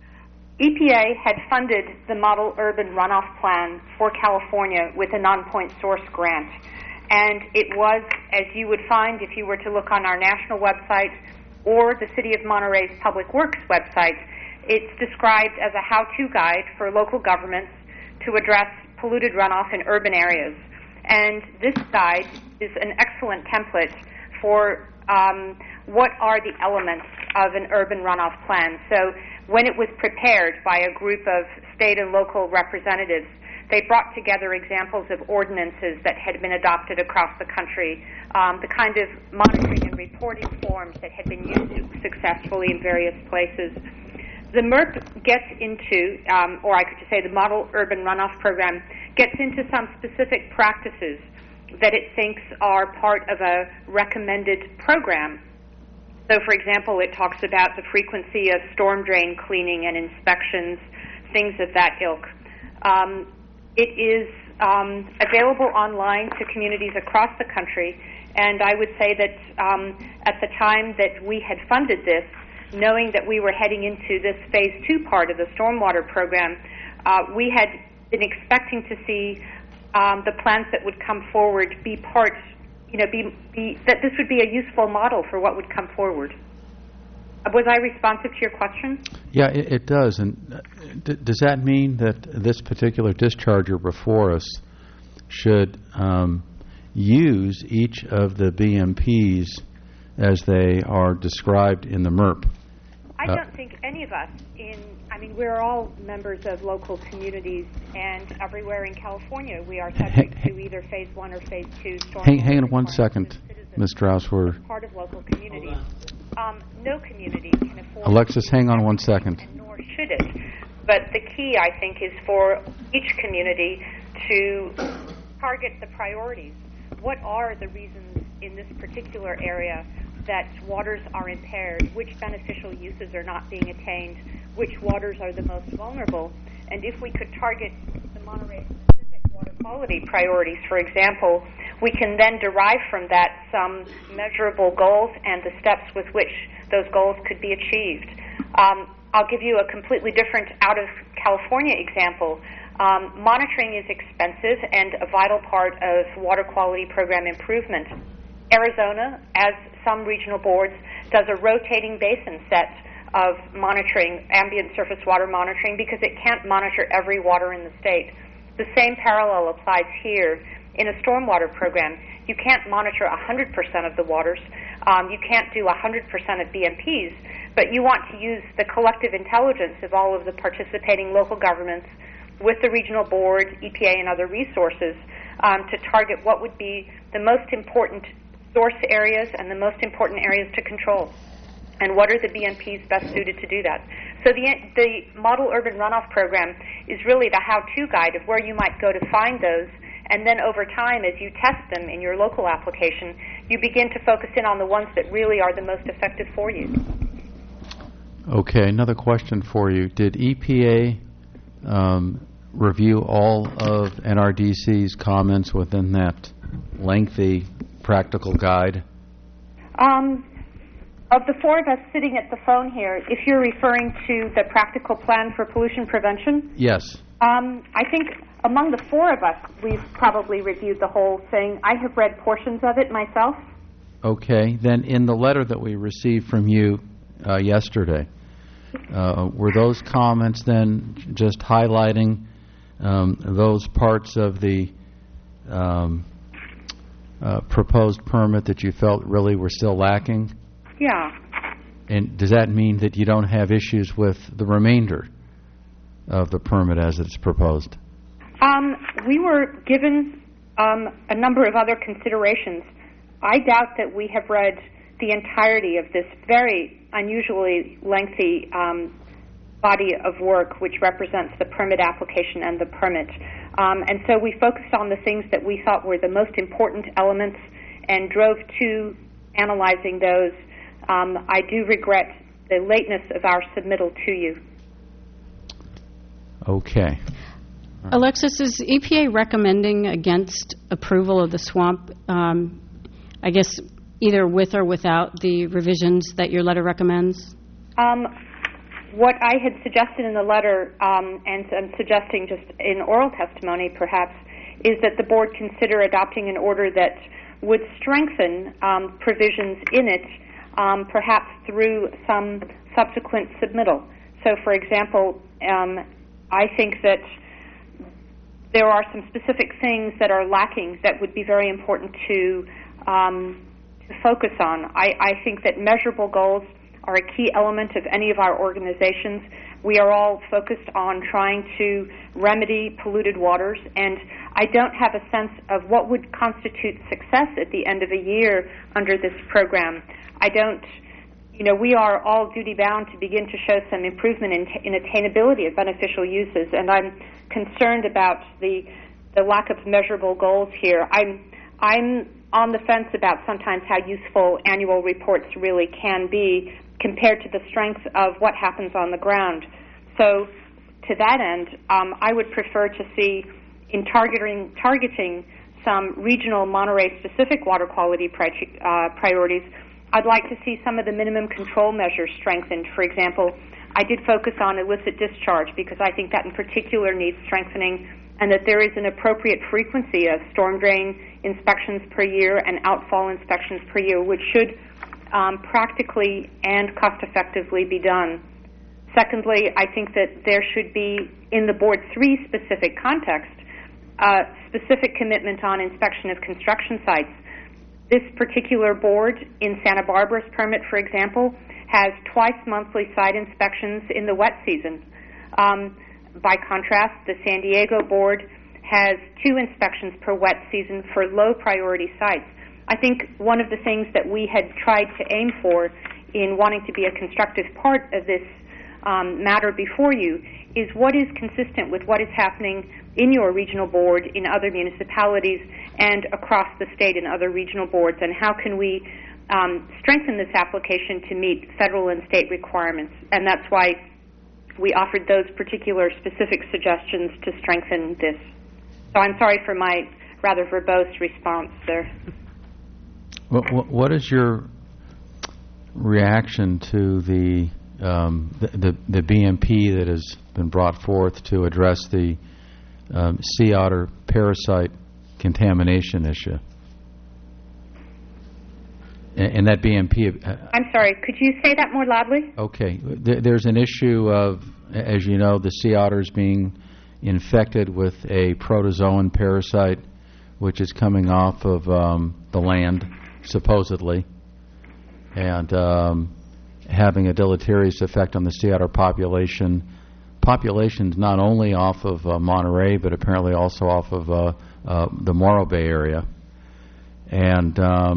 EPA had funded the Model Urban Runoff Plan for California with a non-point source grant. And it was, as you would find if you were to look on our national website or the City of Monterey's Public Works website, it's described as a how-to guide for local governments to address polluted runoff in urban areas. And this guide is an excellent template for what are the elements of an urban runoff plan. So when it was prepared by a group of state and local representatives, they brought together examples of ordinances that had been adopted across the country, the kind of monitoring and reporting forms that had been used successfully in various places. The MERP gets into, or I could just say the Model Urban Runoff Program gets into some specific practices that it thinks are part of a recommended program. So, for example, it talks about the frequency of storm drain cleaning and inspections, things of that ilk. It is available online to communities across the country, and I would say that at the time that we had funded this, knowing that we were heading into this Phase 2 part of the stormwater program, we had been expecting to see the plans that would come forward be part, that this would be a useful model for what would come forward. Was I responsive to your question? Yeah, it does. And does that mean that this particular discharger before us should use each of the BMPs as they are described in the MERP? I don't think any of us we're all members of local communities, and everywhere in California we are subject to either Phase 1 or Phase 2 stormwater. Hang on 1 second, Ms. Strauss. We're part of local communities. No community can afford... Alexis, hang on 1 second. And nor should it. But the key, I think, is for each community to target the priorities. What are the reasons in this particular area that waters are impaired, which beneficial uses are not being attained, which waters are the most vulnerable? And if we could target the Monterey-specific water quality priorities, for example, we can then derive from that some measurable goals and the steps with which those goals could be achieved. I'll give you a completely different out-of-California example. Monitoring is expensive and a vital part of water quality program improvement. Arizona, as some regional boards, does a rotating basin set of monitoring, ambient surface water monitoring, because it can't monitor every water in the state. The same parallel applies here. In a stormwater program, you can't monitor 100% of the waters. You can't do 100% of BMPs, but you want to use the collective intelligence of all of the participating local governments with the regional board, EPA, and other resources to target what would be the most important source areas and the most important areas to control, and what are the BMPs best suited to do that. So the Model Urban Runoff Program is really the how-to guide of where you might go to find those, and then over time, as you test them in your local application, you begin to focus in on the ones that really are the most effective for you. Okay, another question for you. Did EPA review all of NRDC's comments within that lengthy practical guide? Of the four of us sitting at the phone here, if you're referring to the practical plan for pollution prevention? Yes. I think among the four of us, we've probably reviewed the whole thing. I have read portions of it myself. Okay. Then in the letter that we received from you yesterday, were those comments then just highlighting those parts of the proposed permit that you felt really were still lacking? Yeah. And does that mean that you don't have issues with the remainder of the permit as it's proposed? We were given a number of other considerations. I doubt that we have read the entirety of this very unusually lengthy body of work which represents the permit application and the permit. And so we focused on the things that we thought were the most important elements and drove to analyzing those. I do regret the lateness of our submittal to you. Okay. Alexis, is EPA recommending against approval of the swamp, I guess, either with or without the revisions that your letter recommends? What I had suggested in the letter, and I'm suggesting just in oral testimony perhaps, is that the board consider adopting an order that would strengthen provisions in it, perhaps through some subsequent submittal. So, for example, I think that there are some specific things that are lacking that would be very important to focus on. I think that measurable goals are a key element of any of our organizations. We are all focused on trying to remedy polluted waters, and I don't have a sense of what would constitute success at the end of a year under this program. We are all duty-bound to begin to show some improvement in attainability of beneficial uses, and I'm concerned about the lack of measurable goals here. I'm on the fence about sometimes how useful annual reports really can be compared to the strength of what happens on the ground. So to that end, I would prefer to see in targeting some regional Monterey-specific water quality priorities, I'd like to see some of the minimum control measures strengthened. For example, I did focus on illicit discharge because I think that in particular needs strengthening, and that there is an appropriate frequency of storm drain inspections per year and outfall inspections per year, which should practically and cost-effectively be done. Secondly, I think that there should be, in the Board 3 specific context, a specific commitment on inspection of construction sites. This particular board in Santa Barbara's permit, for example, has twice monthly site inspections in the wet season. By contrast, the San Diego board has 2 inspections per wet season for low-priority sites. I think one of the things that we had tried to aim for in wanting to be a constructive part of this matter before you is what is consistent with what is happening in your regional board, in other municipalities, and across the state in other regional boards, and how can we strengthen this application to meet federal and state requirements. And that's why we offered those particular specific suggestions to strengthen this. So I'm sorry for my rather verbose response there. What is your reaction to the BMP that has been brought forth to address the sea otter parasite contamination issue? And that BMP... I'm sorry, could you say that more loudly? Okay. There's an issue of, as you know, the sea otters being infected with a protozoan parasite, which is coming off of the land, supposedly, and having a deleterious effect on the sea otter population. Populations not only off of Monterey, but apparently also off of the Morro Bay area. And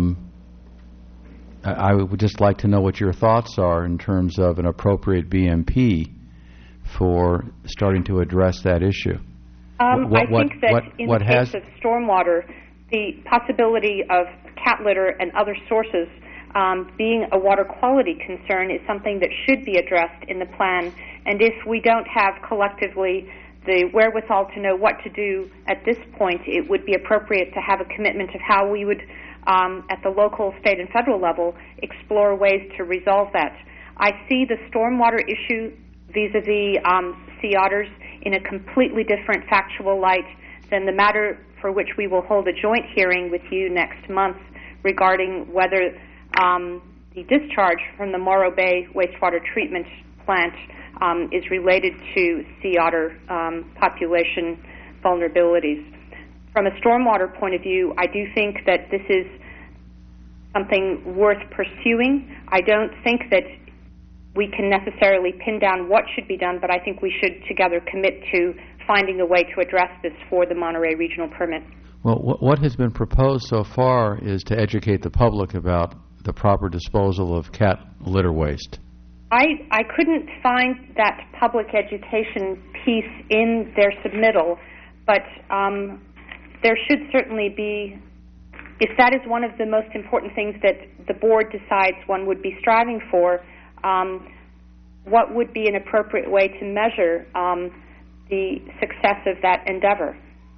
I would just like to know what your thoughts are in terms of an appropriate BMP for starting to address that issue. I think that in the case of stormwater, the possibility of cat litter and other sources being a water quality concern is something that should be addressed in the plan. And if we don't have collectively the wherewithal to know what to do at this point, it would be appropriate to have a commitment of how we would, at the local, state, and federal level, explore ways to resolve that. I see the stormwater issue vis-a-vis sea otters in a completely different factual light than the matter for which we will hold a joint hearing with you next month regarding whether the discharge from the Morro Bay wastewater treatment plant is related to sea otter population vulnerabilities. From a stormwater point of view, I do think that this is something worth pursuing. I don't think that we can necessarily pin down what should be done, but I think we should together commit to finding a way to address this for the Monterey Regional Permit. Well, what has been proposed so far is to educate the public about the proper disposal of cat litter waste. I couldn't find that public education piece in their submittal, but there should certainly be, if that is one of the most important things that the board decides one would be striving for, what would be an appropriate way to measure the success of that endeavor?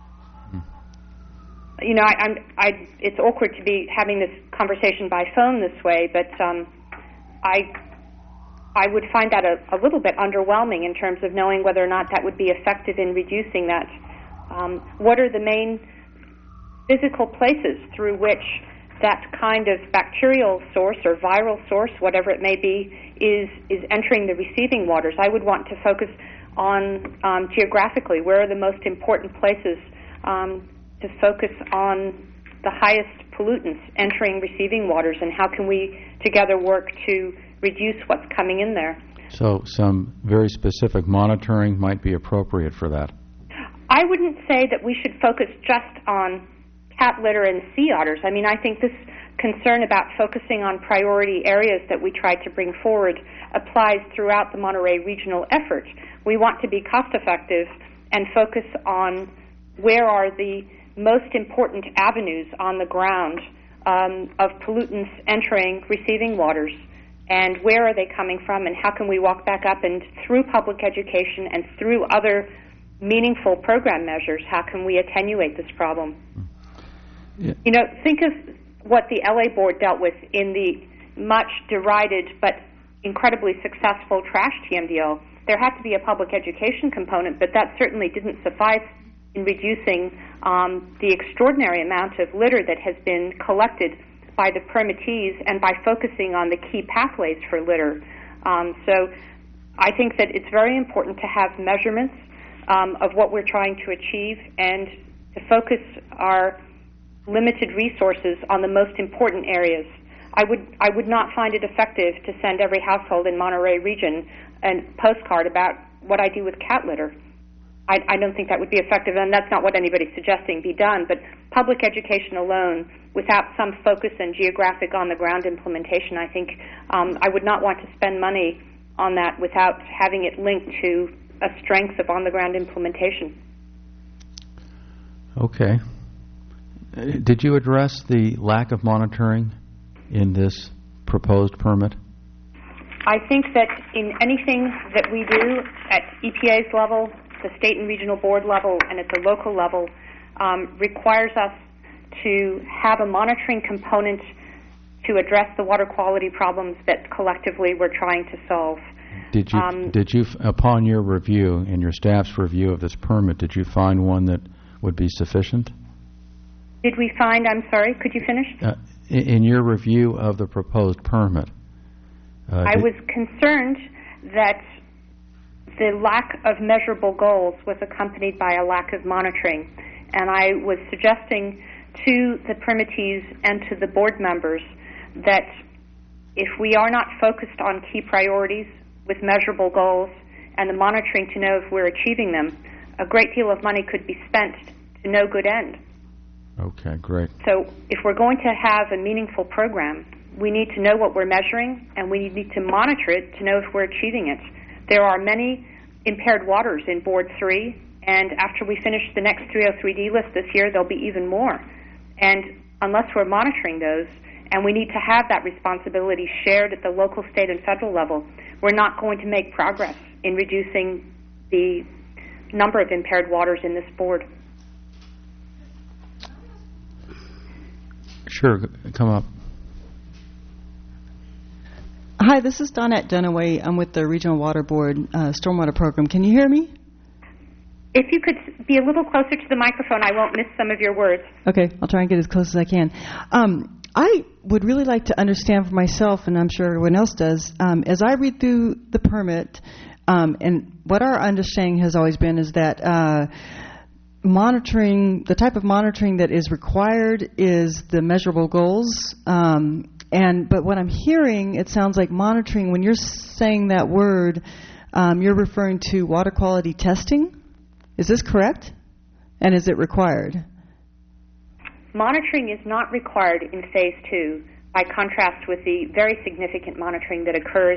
You know, it's awkward to be having this conversation by phone this way, but I would find that a little bit underwhelming in terms of knowing whether or not that would be effective in reducing that. What are the main physical places through which that kind of bacterial source or viral source, whatever it may be, is entering the receiving waters? I would want to focus on geographically, where are the most important places to focus on the highest pollutants entering receiving waters, and how can we together work to reduce what's coming in there. So some very specific monitoring might be appropriate for that. I wouldn't say that we should focus just on cat litter and sea otters. I mean, I think this concern about focusing on priority areas that we tried to bring forward applies throughout the Monterey regional effort. We want to be cost effective and focus on where are the most important avenues on the ground of pollutants entering receiving waters, and where are they coming from, and how can we walk back up, and through public education and through other meaningful program measures, how can we attenuate this problem? Yeah. You know, think of what the LA board dealt with in the much derided but incredibly successful trash TMDL. There had to be a public education component, but that certainly didn't suffice in reducing the extraordinary amount of litter that has been collected by the permittees and by focusing on the key pathways for litter. So I think that it's very important to have measurements of what we're trying to achieve and to focus our limited resources on the most important areas. I would not find it effective to send every household in Monterey region a postcard about what I do with cat litter. I don't think that would be effective, and that's not what anybody's suggesting be done. But public education alone, without some focus and geographic on-the-ground implementation, I think I would not want to spend money on that without having it linked to a strength of on-the-ground implementation. Okay. Did you address the lack of monitoring in this proposed permit? I think that in anything that we do at EPA's level, the state and regional board level, and at the local level, requires us to have a monitoring component to address the water quality problems that collectively we're trying to solve. Did you, upon your review and your staff's review of this permit, did you find one that would be sufficient? Did we find, I'm sorry, could you finish? In your review of the proposed permit. I was concerned that the lack of measurable goals was accompanied by a lack of monitoring. And I was suggesting to the permittees and to the board members that if we are not focused on key priorities with measurable goals and the monitoring to know if we're achieving them, a great deal of money could be spent to no good end. Okay, great. So if we're going to have a meaningful program, we need to know what we're measuring, and we need to monitor it to know if we're achieving it. There are many impaired waters in Board 3, and after we finish the next 303D list this year, there'll be even more. And unless we're monitoring those, and we need to have that responsibility shared at the local, state, and federal level, we're not going to make progress in reducing the number of impaired waters in this board. Sure, come up. Hi, this is Donette Dunaway. I'm with the Regional Water Board Stormwater Program. Can you hear me? If you could be a little closer to the microphone, I won't miss some of your words. Okay, I'll try and get as close as I can. I would really like to understand for myself, and I'm sure everyone else does, as I read through the permit, and what our understanding has always been is that monitoring, the type of monitoring that is required is the measurable goals. But what I'm hearing, it sounds like monitoring, when you're saying that word, you're referring to water quality testing. Is this correct? And is it required? Monitoring is not required in Phase 2, by contrast with the very significant monitoring that occurs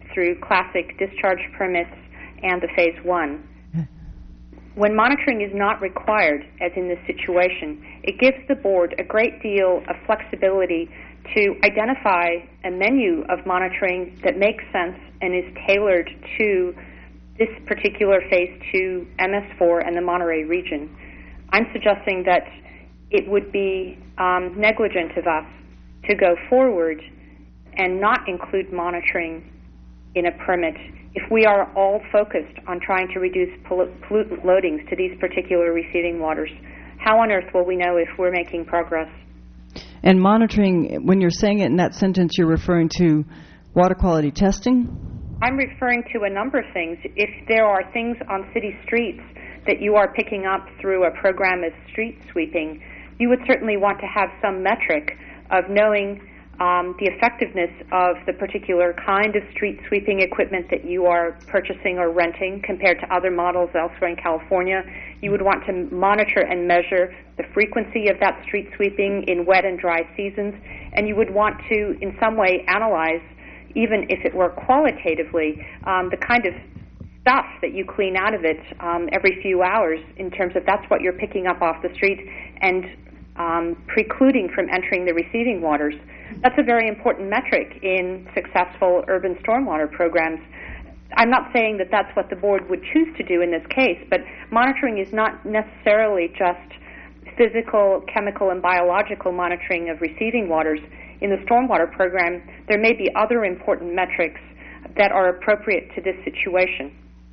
through classic discharge permits and the Phase 1. When monitoring is not required, as in this situation, it gives the board a great deal of flexibility to identify a menu of monitoring that makes sense and is tailored to this particular Phase 2 MS4 and the Monterey region. I'm suggesting that it would be negligent of us to go forward and not include monitoring in a permit if we are all focused on trying to reduce pollutant loadings to these particular receiving waters. How on earth will we know if we're making progress? And monitoring, when you're saying it in that sentence, you're referring to water quality testing? I'm referring to a number of things. If there are things on city streets that you are picking up through a program of street sweeping, you would certainly want to have some metric of knowing the effectiveness of the particular kind of street sweeping equipment that you are purchasing or renting compared to other models elsewhere in California. You would want to monitor and measure the frequency of that street sweeping in wet and dry seasons, and you would want to, in some way, analyze, even if it were qualitatively, the kind of stuff that you clean out of it every few hours in terms of that's what you're picking up off the street and precluding from entering the receiving waters. That's a very important metric in successful urban stormwater programs. I'm not saying that that's what the board would choose to do in this case, but monitoring is not necessarily just physical, chemical, and biological monitoring of receiving waters. In the stormwater program, there may be other important metrics that are appropriate to this situation.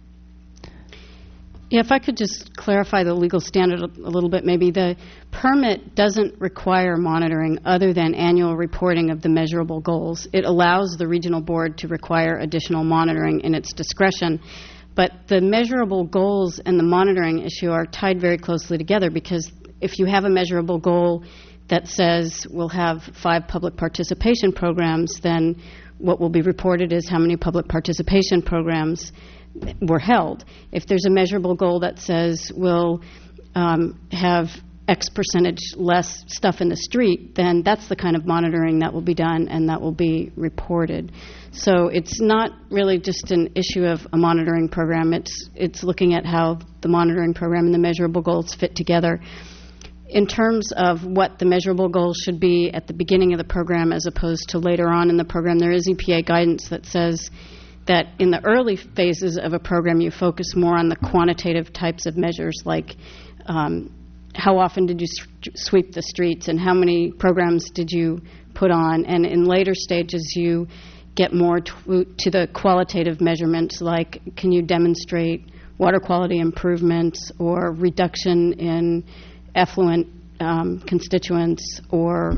Yeah, if I could just clarify the legal standard a little bit, maybe. The permit doesn't require monitoring other than annual reporting of the measurable goals. It allows the regional board to require additional monitoring in its discretion. But the measurable goals and the monitoring issue are tied very closely together, because if you have a measurable goal that says we'll have 5 public participation programs, then what will be reported is how many public participation programs were held. If there's a measurable goal that says we'll have X percentage less stuff in the street, then that's the kind of monitoring that will be done and that will be reported. So it's not really just an issue of a monitoring program. It's looking at how the monitoring program and the measurable goals fit together. In terms of what the measurable goals should be at the beginning of the program as opposed to later on in the program, there is EPA guidance that says that in the early phases of a program, you focus more on the quantitative types of measures, like how often did you sweep the streets and how many programs did you put on. And in later stages, you get more to the qualitative measurements, like can you demonstrate water quality improvements or reduction in effluent constituents, or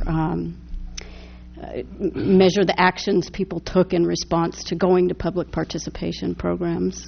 measure the actions people took in response to going to public participation programs.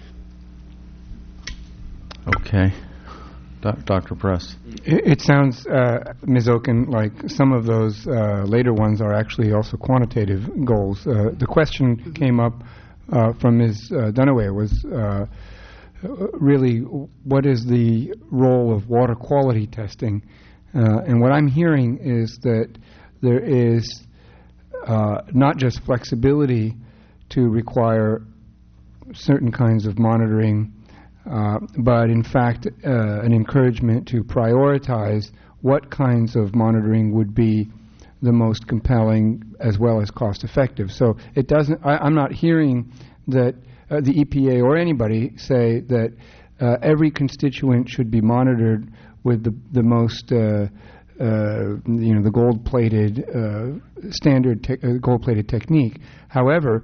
Okay. Dr. Press. It sounds, Ms. Oken, like some of those later ones are actually also quantitative goals. The question came up from Ms. Dunaway was really what is the role of water quality testing? And what I'm hearing is that there is not just flexibility to require certain kinds of monitoring, but in fact an encouragement to prioritize what kinds of monitoring would be the most compelling as well as cost effective. So it doesn't, I'm not hearing that the EPA or anybody say that every constituent should be monitored with the most the gold-plated standard gold-plated technique. However,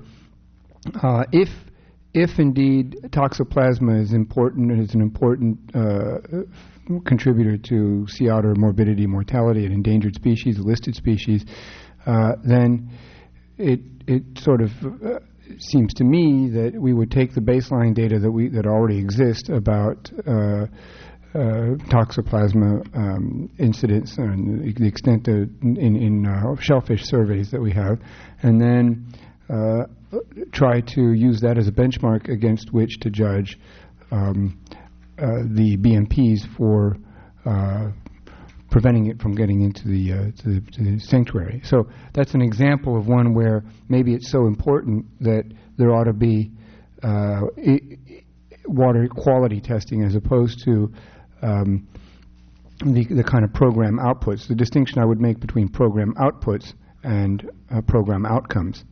if indeed toxoplasma is important and is an important contributor to sea otter morbidity, mortality, and endangered species, listed species, then it sort of seems to me that we would take the baseline data that already exist about toxoplasma incidents and the extent in shellfish surveys that we have, and then try to use that as a benchmark against which to judge the BMPs for preventing it from getting into the sanctuary. So that's an example of one where maybe it's so important that there ought to be water quality testing as opposed to the kind of program outputs. The distinction I would make between program outputs and program outcomes.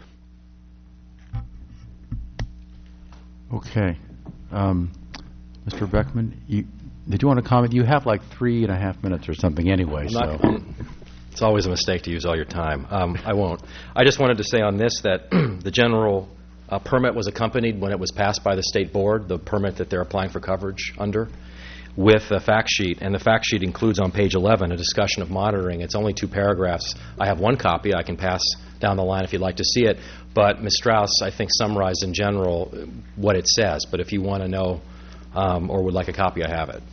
Okay. Mr. Beckman, did you want to comment? You have like 3.5 minutes or something anyway. It's always a mistake to use all your time. I won't. I just wanted to say on this that the general permit was accompanied when it was passed by the state board, the permit that they're applying for coverage under, with a fact sheet. And the fact sheet includes on page 11 a discussion of monitoring. It's only 2 paragraphs. I have 1 copy I can pass down the line if you'd like to see it. But Ms. Strauss, I think, summarized in general what it says. But if you want to know or would like a copy, I have it.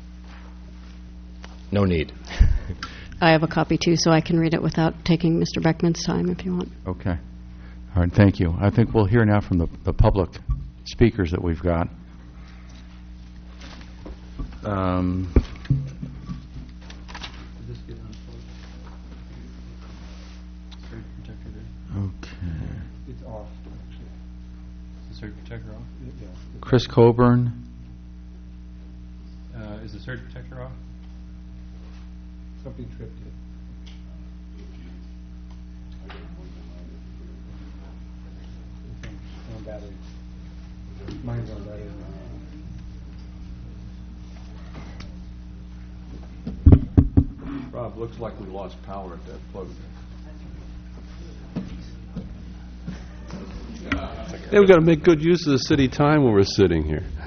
No need. I have a copy, too, so I can read it without taking Mr. Beckman's time if you want. Okay. All right, thank you. I think we'll hear now from the public speakers that we've got. Okay. It's off, actually. Is the surge protector off? Yeah. Chris Coburn. Is the surge protector off? Something tripped it. It's on battery. Mine's on battery. Rob, looks like we lost power at that plug. Hey, we've got to make good use of the city time when we're sitting here.